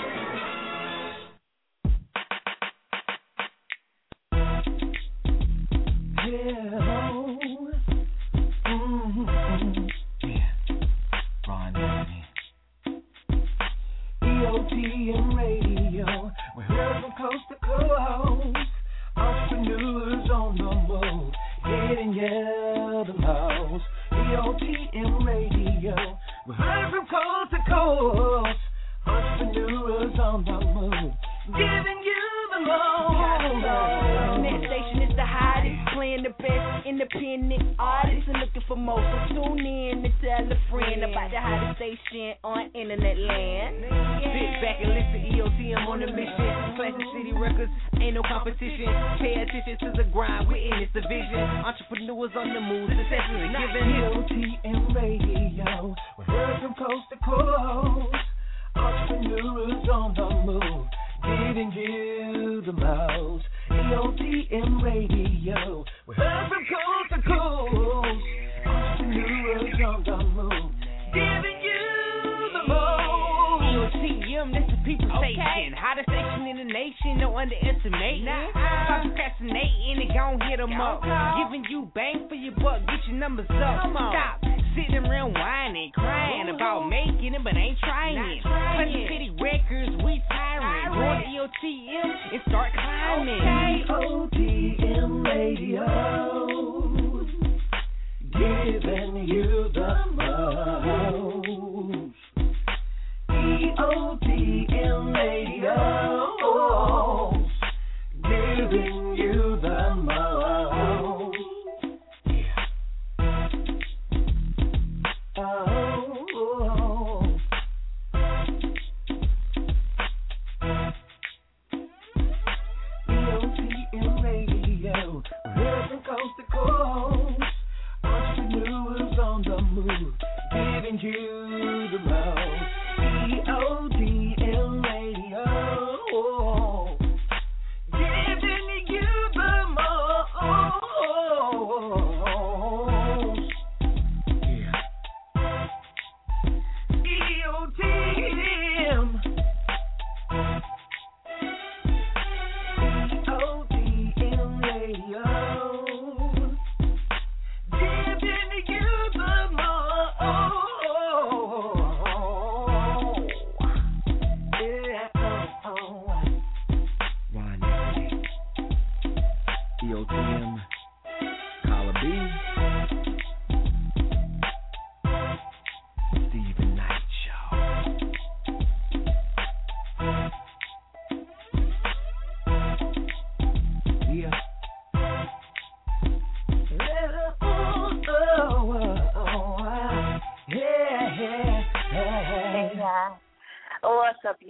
EOTM Radio, we're heard from coast to coast. Entrepreneurs on the move, getting you the most. EOTM Radio, we're heard from coast to coast. Entrepreneurs on the move, giving you the most. Net station is the hottest, playing the best independent artists and looking for more. So tune in and tell a friend about the hottest station on internet land. Sit back and listen, EOTM on the mission. Classic City Records, ain't no competition. Pay attention to the grind, we're in this division. Entrepreneurs on the move, success is a given. EOTM Radio, we're heard from coast to coast. Entrepreneurs on the move, getting you the most. EOTM Radio, we're heard from coast to coast. Entrepreneurs on the move, giving you the most. EOTM, that's the people station. Hottest station in the nation, no underestimate. Stop procrastinating and gon' hit 'em up. Giving you bang for your buck, get your numbers up. Stop sitting around whining, crying about making it, but ain't trying. Classic City Records, we tiring. Join EOTM and start climbing. EOTM Radio, giving you the most. EOTM Radio, giving you the most. EOTM Radio.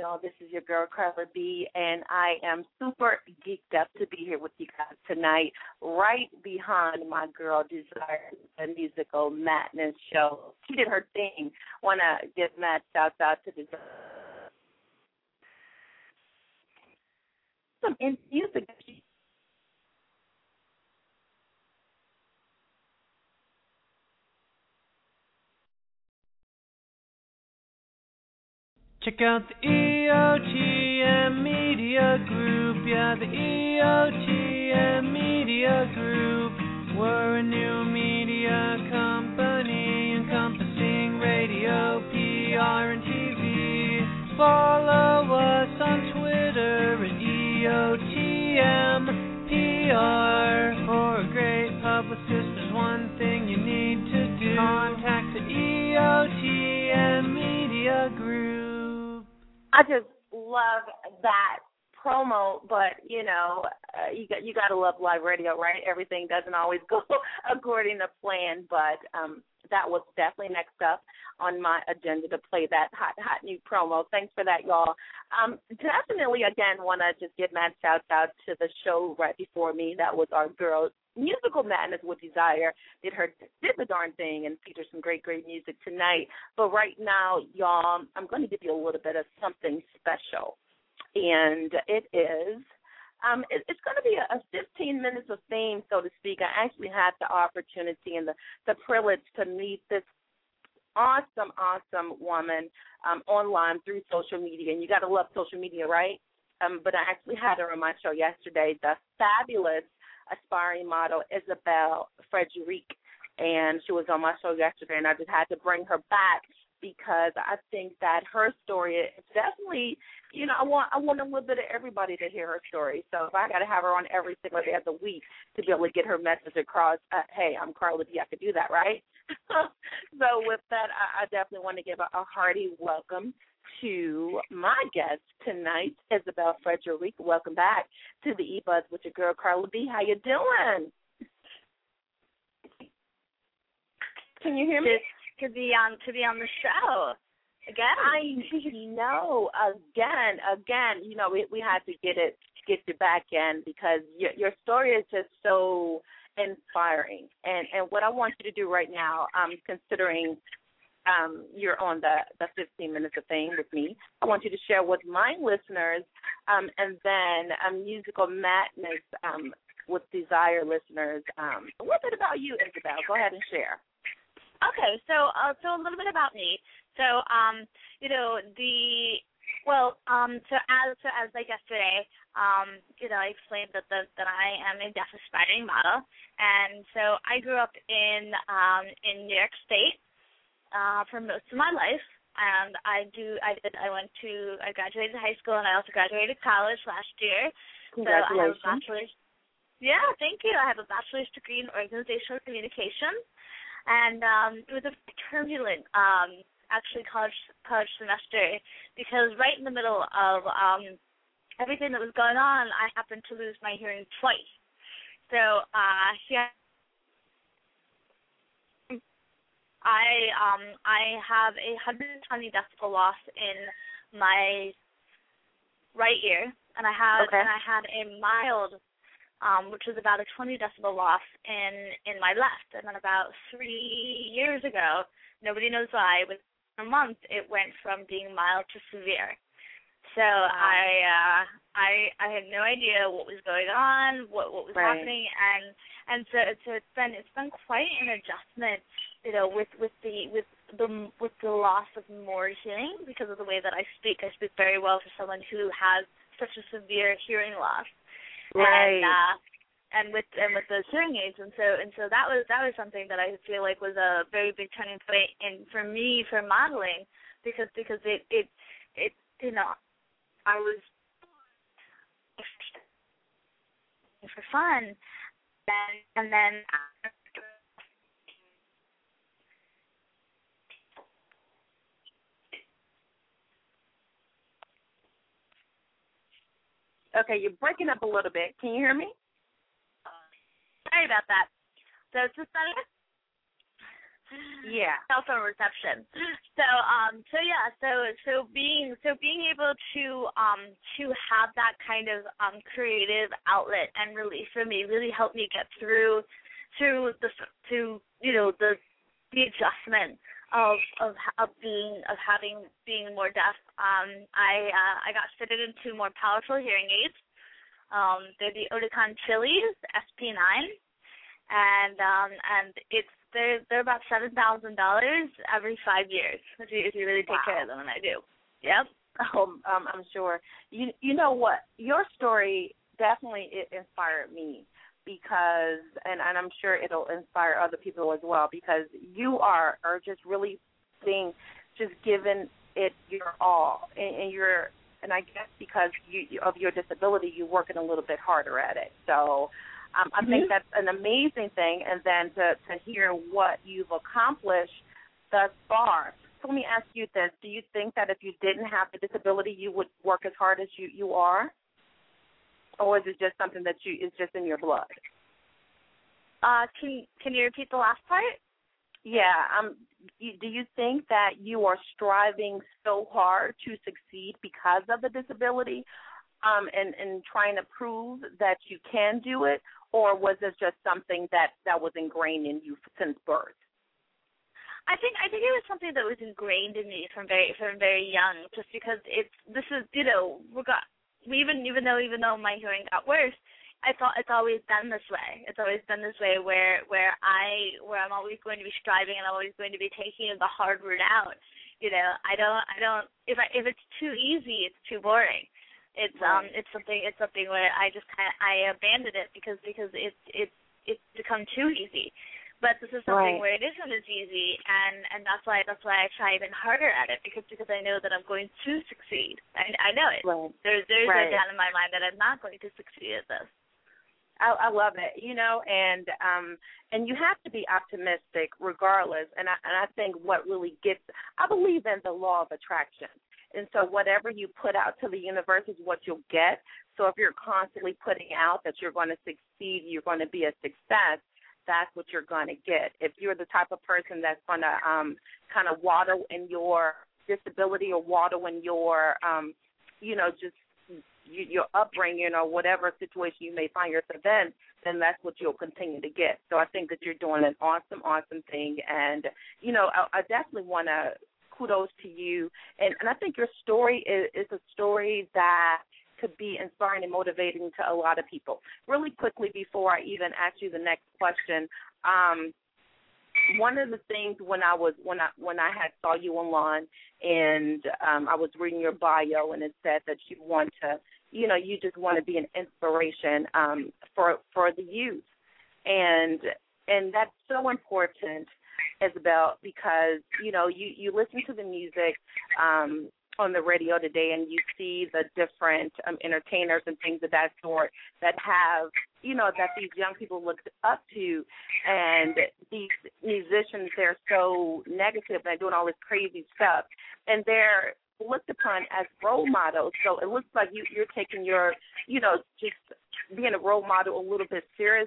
y'all. This is your girl, Carla B, and I am super geeked up to be here with you guys tonight, right behind my girl, Desire, the Musical Madness Show. She did her thing. Want to give mad shouts out to Desire. Some in music. Check out the EOTM Media Group, yeah, the EOTM Media Group. We're a new media company encompassing radio, PR, and TV. Follow us on Twitter at EOTM PR. For a great publicist, there's one thing you need to do. Contact the EOTM Media Group. I just love that promo, but you got to love live radio, right? Everything doesn't always go according to plan, but that was definitely next up on my agenda to play that hot new promo. Thanks for that, y'all. Definitely, again, want to just give mad shouts out to the show right before me. That was our girl, Musical Madness with Desire. Did the darn thing and featured some great music tonight. But right now, y'all, I'm going to give you a little bit of something special. And it is, it's going to be a 15 minutes of fame, so to speak. I actually had the opportunity and the privilege to meet this awesome woman online through social media. And you got to love social media, right? But I actually had her on my show yesterday, the fabulous aspiring model Isabel Frederique, and she was on my show yesterday, and I just had to bring her back because I think that her story is definitely, I want a little bit of everybody to hear her story. So if I got to have her on every single day of the week to be able to get her message across, hey, I'm Carla B, I could do that, right? So with that, I definitely want to give a hearty welcome to my guest tonight, Isabel Frederique. Welcome back to the E-Buzz with your girl, Carla B. How you doing? Can you hear me? To be on the show again. I know. Again. We had to get you back in because your story is just so inspiring. And what I want you to do right now, considering you're on the 15 minutes of fame with me, I want you to share with my listeners and then Musical Madness with Desire listeners a little bit about you, Isabel. Go ahead and share. Okay, so a little bit about me. So, as like yesterday, I explained that I am a deaf aspiring model, and so I grew up in New York State for most of my life, and I graduated high school, and I also graduated college last year. Congratulations. So I have a bachelor's. Yeah, thank you. I have a bachelor's degree in organizational communications. And it was a turbulent, college semester because right in the middle of everything that was going on, I happened to lose my hearing twice. So I have a 120 decibel loss in my right ear, and I had a mild. Which was about a 20 decibel loss in my left. And then about 3 years ago, nobody knows why, within a month, it went from being mild to severe. So I had no idea what was going on, what was happening, and so it's been quite an adjustment, with the loss of more hearing because of the way that I speak. I speak very well for someone who has such a severe hearing loss. Right. And with those hearing aids, and so that was something that I feel like was a very big turning point for me for modeling because it I was for fun and then. Okay, you're breaking up a little bit. Can you hear me? Sorry about that. So it's just better? cell phone reception. So being able to have that kind of creative outlet and release for me really helped me get through the adjustment of being more deaf. I got fitted into more powerful hearing aids. They're the Oticon Chili's SP9, and they're about $7,000 every 5 years if you really take care of them, and I do. Yep. I'm sure. You know what? Your story definitely inspired me because, and I'm sure it'll inspire other people as well, because you are just really giving it your all, and I guess because of your disability, you're working a little bit harder at it. So I think that's an amazing thing, and then to hear what you've accomplished thus far. So let me ask you this. Do you think that if you didn't have the disability, you would work as hard as you are? Or is it just something that is just in your blood? Can you repeat the last part? Yeah. Do you think that you are striving so hard to succeed because of the disability, and trying to prove that you can do it, or was this just something that was ingrained in you since birth? I think it was something that was ingrained in me from very young, just because even though my hearing got worse, I thought it's always been this way. It's always been this way where I'm always going to be striving and I'm always going to be taking the hard route out. I don't if it's too easy, it's too boring. It's something where I abandoned it because it's become too easy. But this is something where it isn't as easy, and that's why I try even harder at it because I know that I'm going to succeed. I know it. Right. There's no doubt in my mind that I'm not going to succeed at this. I love it, and you have to be optimistic regardless. And I think what really I believe in the law of attraction. And so whatever you put out to the universe is what you'll get. So if you're constantly putting out that you're going to succeed, you're going to be a success, that's what you're going to get. If you're the type of person that's going to kind of waddle in your disability or waddle in your, your upbringing or whatever situation you may find yourself in, then that's what you'll continue to get. So I think that you're doing an awesome, awesome thing. And, I definitely want to kudos to you. And I think your story is a story that could be inspiring and motivating to a lot of people. Really quickly before I even ask you the next question, one of the things when I had saw you online and I was reading your bio and it said that you want to, you just want to be an inspiration for the youth, and that's so important, Isabel, because you listen to the music on the radio today, and you see the different entertainers and things of that sort that have, that these young people look up to, and these musicians, they're so negative and they're doing all this crazy stuff, and they're looked upon as role models. So it looks like you're taking your, just being a role model a little bit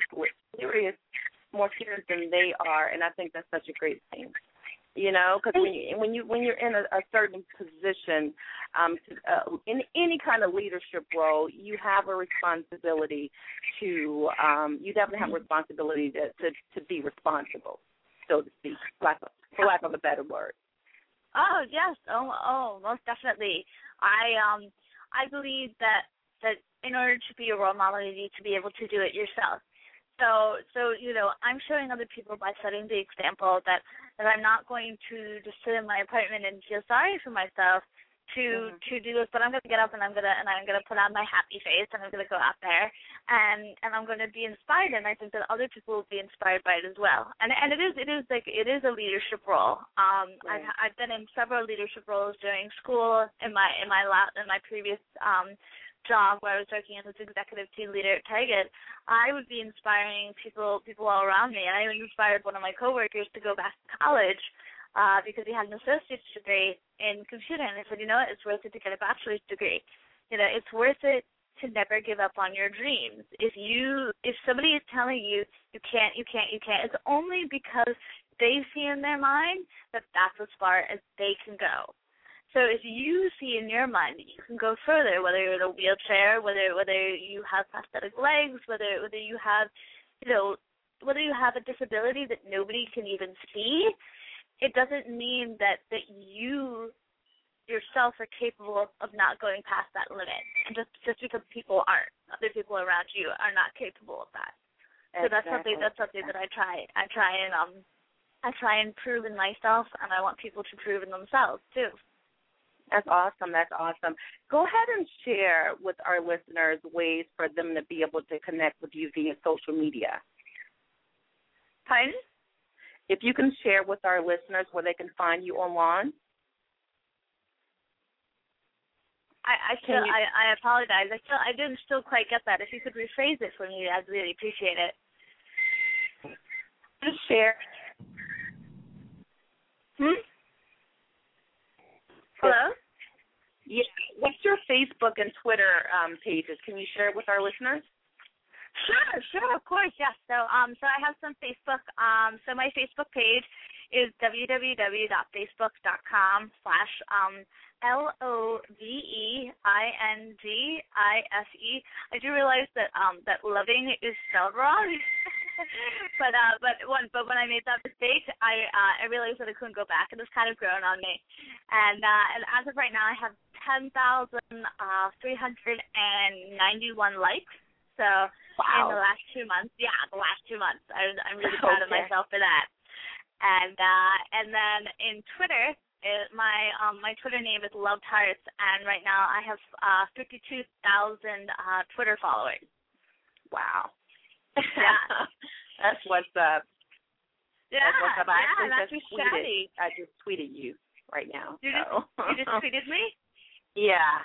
more serious than they are, and I think that's such a great thing. Because when you're in a certain position, in any kind of leadership role, you have a responsibility to. You definitely have a responsibility to be responsible, so to speak, for lack of a better word. Oh yes, most definitely. I believe that in order to be a role model, you need to be able to do it yourself. So I'm showing other people by setting the example that I'm not going to just sit in my apartment and feel sorry for myself to do this, but I'm going to get up and I'm going to put on my happy face and I'm going to go out there and I'm going to be inspired, and I think that other people will be inspired by it as well. And it is a leadership role. I've been in several leadership roles during school in my previous job where I was working as an executive team leader at Target. I would be inspiring people all around me, and I inspired one of my coworkers to go back to college because he had an associate's degree in computing, and I said, it's worth it to get a bachelor's degree. It's worth it to never give up on your dreams. If somebody is telling you you can't, it's only because they see in their mind, that's as far as they can go. So if you see in your mind that you can go further, whether you're in a wheelchair, whether you have prosthetic legs, whether you have, whether you have a disability that nobody can even see, it doesn't mean that you yourself are capable of not going past that limit. And just because people aren't, other people around you are not capable of that. So Exactly. that's something that I try and prove in myself, and I want people to prove in themselves too. That's awesome. That's awesome. Go ahead and share with our listeners ways for them to be able to connect with you via social media. Pardon? If you can share with our listeners where they can find you online. I apologize. I didn't still quite get that. If you could rephrase it for me, I'd really appreciate it. Just share. Hello? Yeah. What's your Facebook and Twitter pages? Can you share it with our listeners? Sure, of course, yes. So I have some Facebook. So my Facebook page is www.facebook.com/LOVEINGISE. I do realize that loving is spelled wrong. but when I made that mistake, I realized that I couldn't go back, and it's kind of grown on me. And as of right now, I have 10,391 likes. So in the last 2 months, I'm really proud of myself for that. And then in Twitter, my Twitter name is Loved Hearts, and right now I have 52,000 Twitter followers. Wow. Yeah. That's what's up. Yeah, that's what's up. I just tweeted you right now. You just tweeted me? Yeah.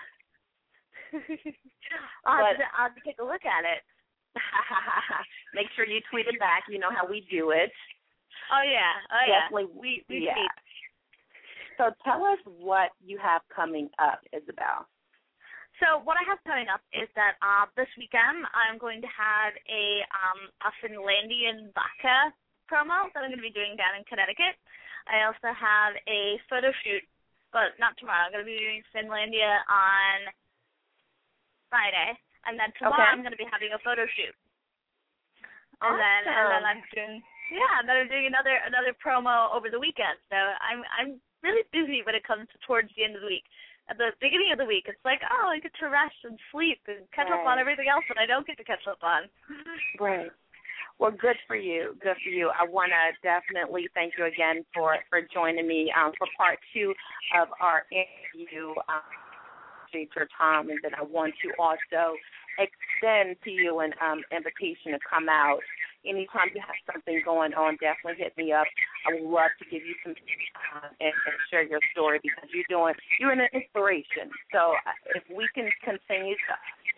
I'll have to take a look at it. Make sure you tweet it back. You know how we do it. Oh, yeah. Definitely. We yeah. tweet. So tell us what you have coming up, Isabel. So what I have coming up is that this weekend I'm going to have a Finlandian vodka promo that I'm going to be doing down in Connecticut. I also have a photo shoot, but not tomorrow. I'm going to be doing Finlandia on Friday, and then tomorrow I'm going to be having a photo shoot. Awesome. And then I'm doing another promo over the weekend. So I'm really busy when it comes towards the end of the week. At the beginning of the week, it's like, oh, I get to rest and sleep and catch up on everything else that I don't get to catch up on. Right. Well, good for you. Good for you. I want to definitely thank you again for joining me for part 2 of our interview. Your time, and then I want to also extend to you an invitation to come out. Anytime you have something going on, definitely hit me up. I would love to give you some and share your story because you're an inspiration. So if we can continue to.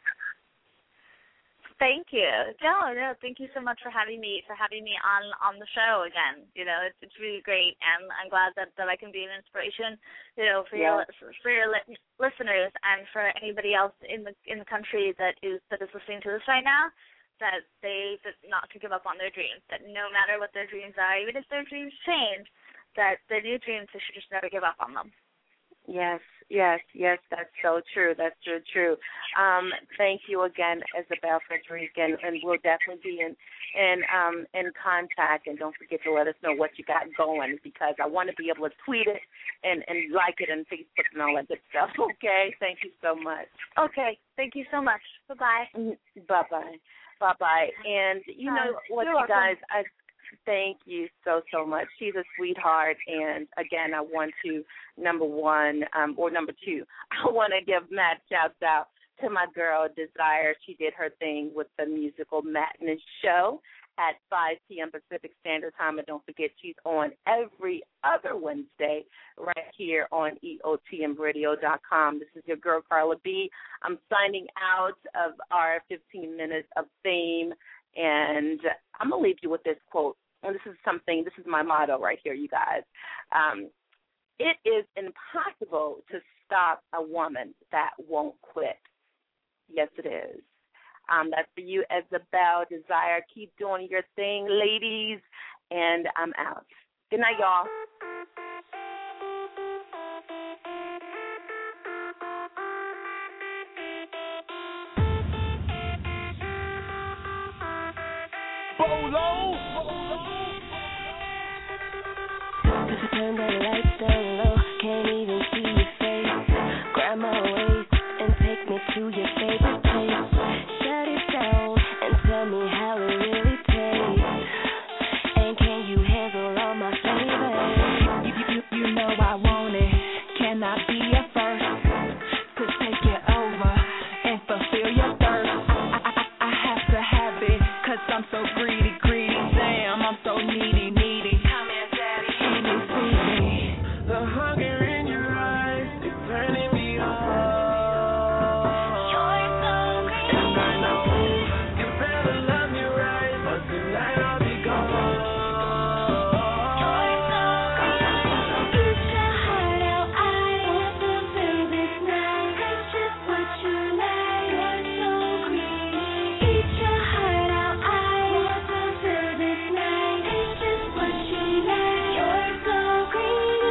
Thank you. No, thank you so much for having me on the show again. It's really great, and I'm glad that I can be an inspiration, for your listeners and for anybody else in the country that is listening to this right now, that not to give up on their dreams. That no matter what their dreams are, even if their dreams change, that their new dreams, they should just never give up on them. Yes, that's so true. That's so true. Thank you again, Isabel Frederique, and we'll definitely be in contact. And don't forget to let us know what you got going because I want to be able to tweet it and like it on Facebook and all that good stuff. Okay, thank you so much. Okay, thank you so much. Bye-bye. Bye-bye. And you know what, you guys, I thank you so much. She's a sweetheart, and again, I want to, number 2, I want to give mad shouts out to my girl, Desire. She did her thing with the musical Madness show at 5 p.m. Pacific Standard Time, and don't forget she's on every other Wednesday right here on EOTMradio.com. This is your girl, Carla B. I'm signing out of our 15 minutes of fame. And I'm going to leave you with this quote. And this is my motto right here, you guys. It is impossible to stop a woman that won't quit. Yes, it is. That's for you, Isabel Desire. Keep doing your thing, ladies. And I'm out. Good night, y'all. Turn the lights down low, can't even see your face. Grab my waist and take me to your favorite place. Shut it down and tell me how it really tastes. And can you handle all my flavors? You know I want it. Can I be your first to take it over and fulfill your thirst? I have to have it, 'cause I'm so greedy. Damn, I'm so needy. Come here, daddy. Can you see me? The hunger in your eyes is turning me on. You're so greedy. And I know you better love me right, but tonight I'll be gone. You're so greedy. Eat your heart out. I want to feel this night. That's just what you like. You're so greedy. Eat your heart out. I want to feel this night. It's just what you like. You're so greedy.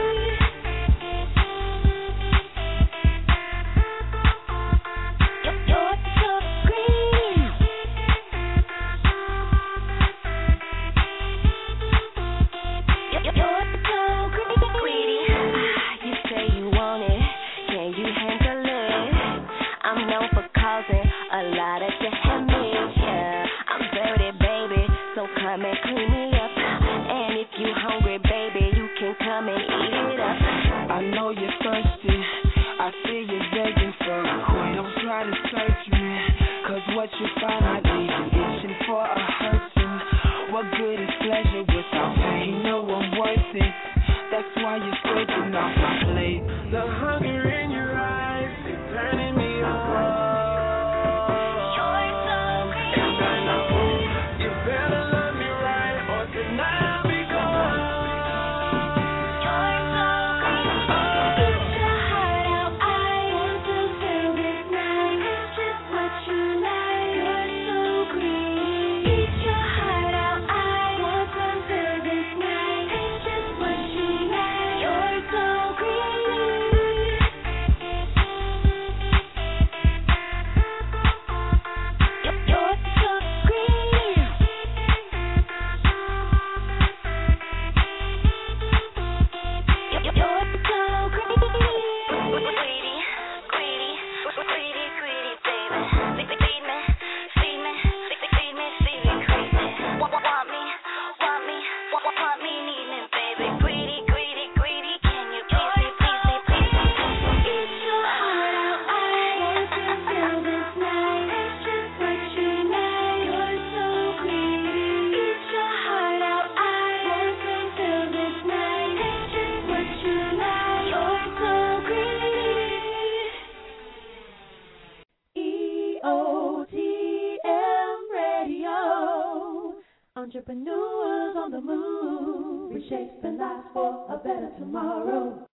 You're so greedy. You're so greedy. You say you want it. Can you handle it? I'm known for causing a lot of damage. Yeah, I'm dirty, baby, so come and clean me up. And if you hungry, baby, you can come and eat it up. I know you're thirsty. I see you begging for a queen. Don't try to search me, 'cause what you find I leave you itching for a hurting. What good is pleasure without pain? You know I'm worth it. That's why you're scraping off my plate. The hunger in your eyes is turning me on. You're so greedy. And I know you better love me right, or tonight I'll be gone. You're so greedy. Eat your heart out. I want to feel this night. It's just what you like. You're so greedy. Eat your heart out. I want to feel this night. It's just what you like. You're so greedy. You're so greedy. You're so greedy. Greedy, baby. Feed me, crazy. Want me, need me, baby. Greedy. Can you please me? Eat your heart out. I want to feel this night. It's just what you like. You're so greedy. Eat your heart out. I want to feel this night. It's just what you like. You're so greedy. EOTM Radio. Entrepreneurs on the move, reshaping lives for a better tomorrow.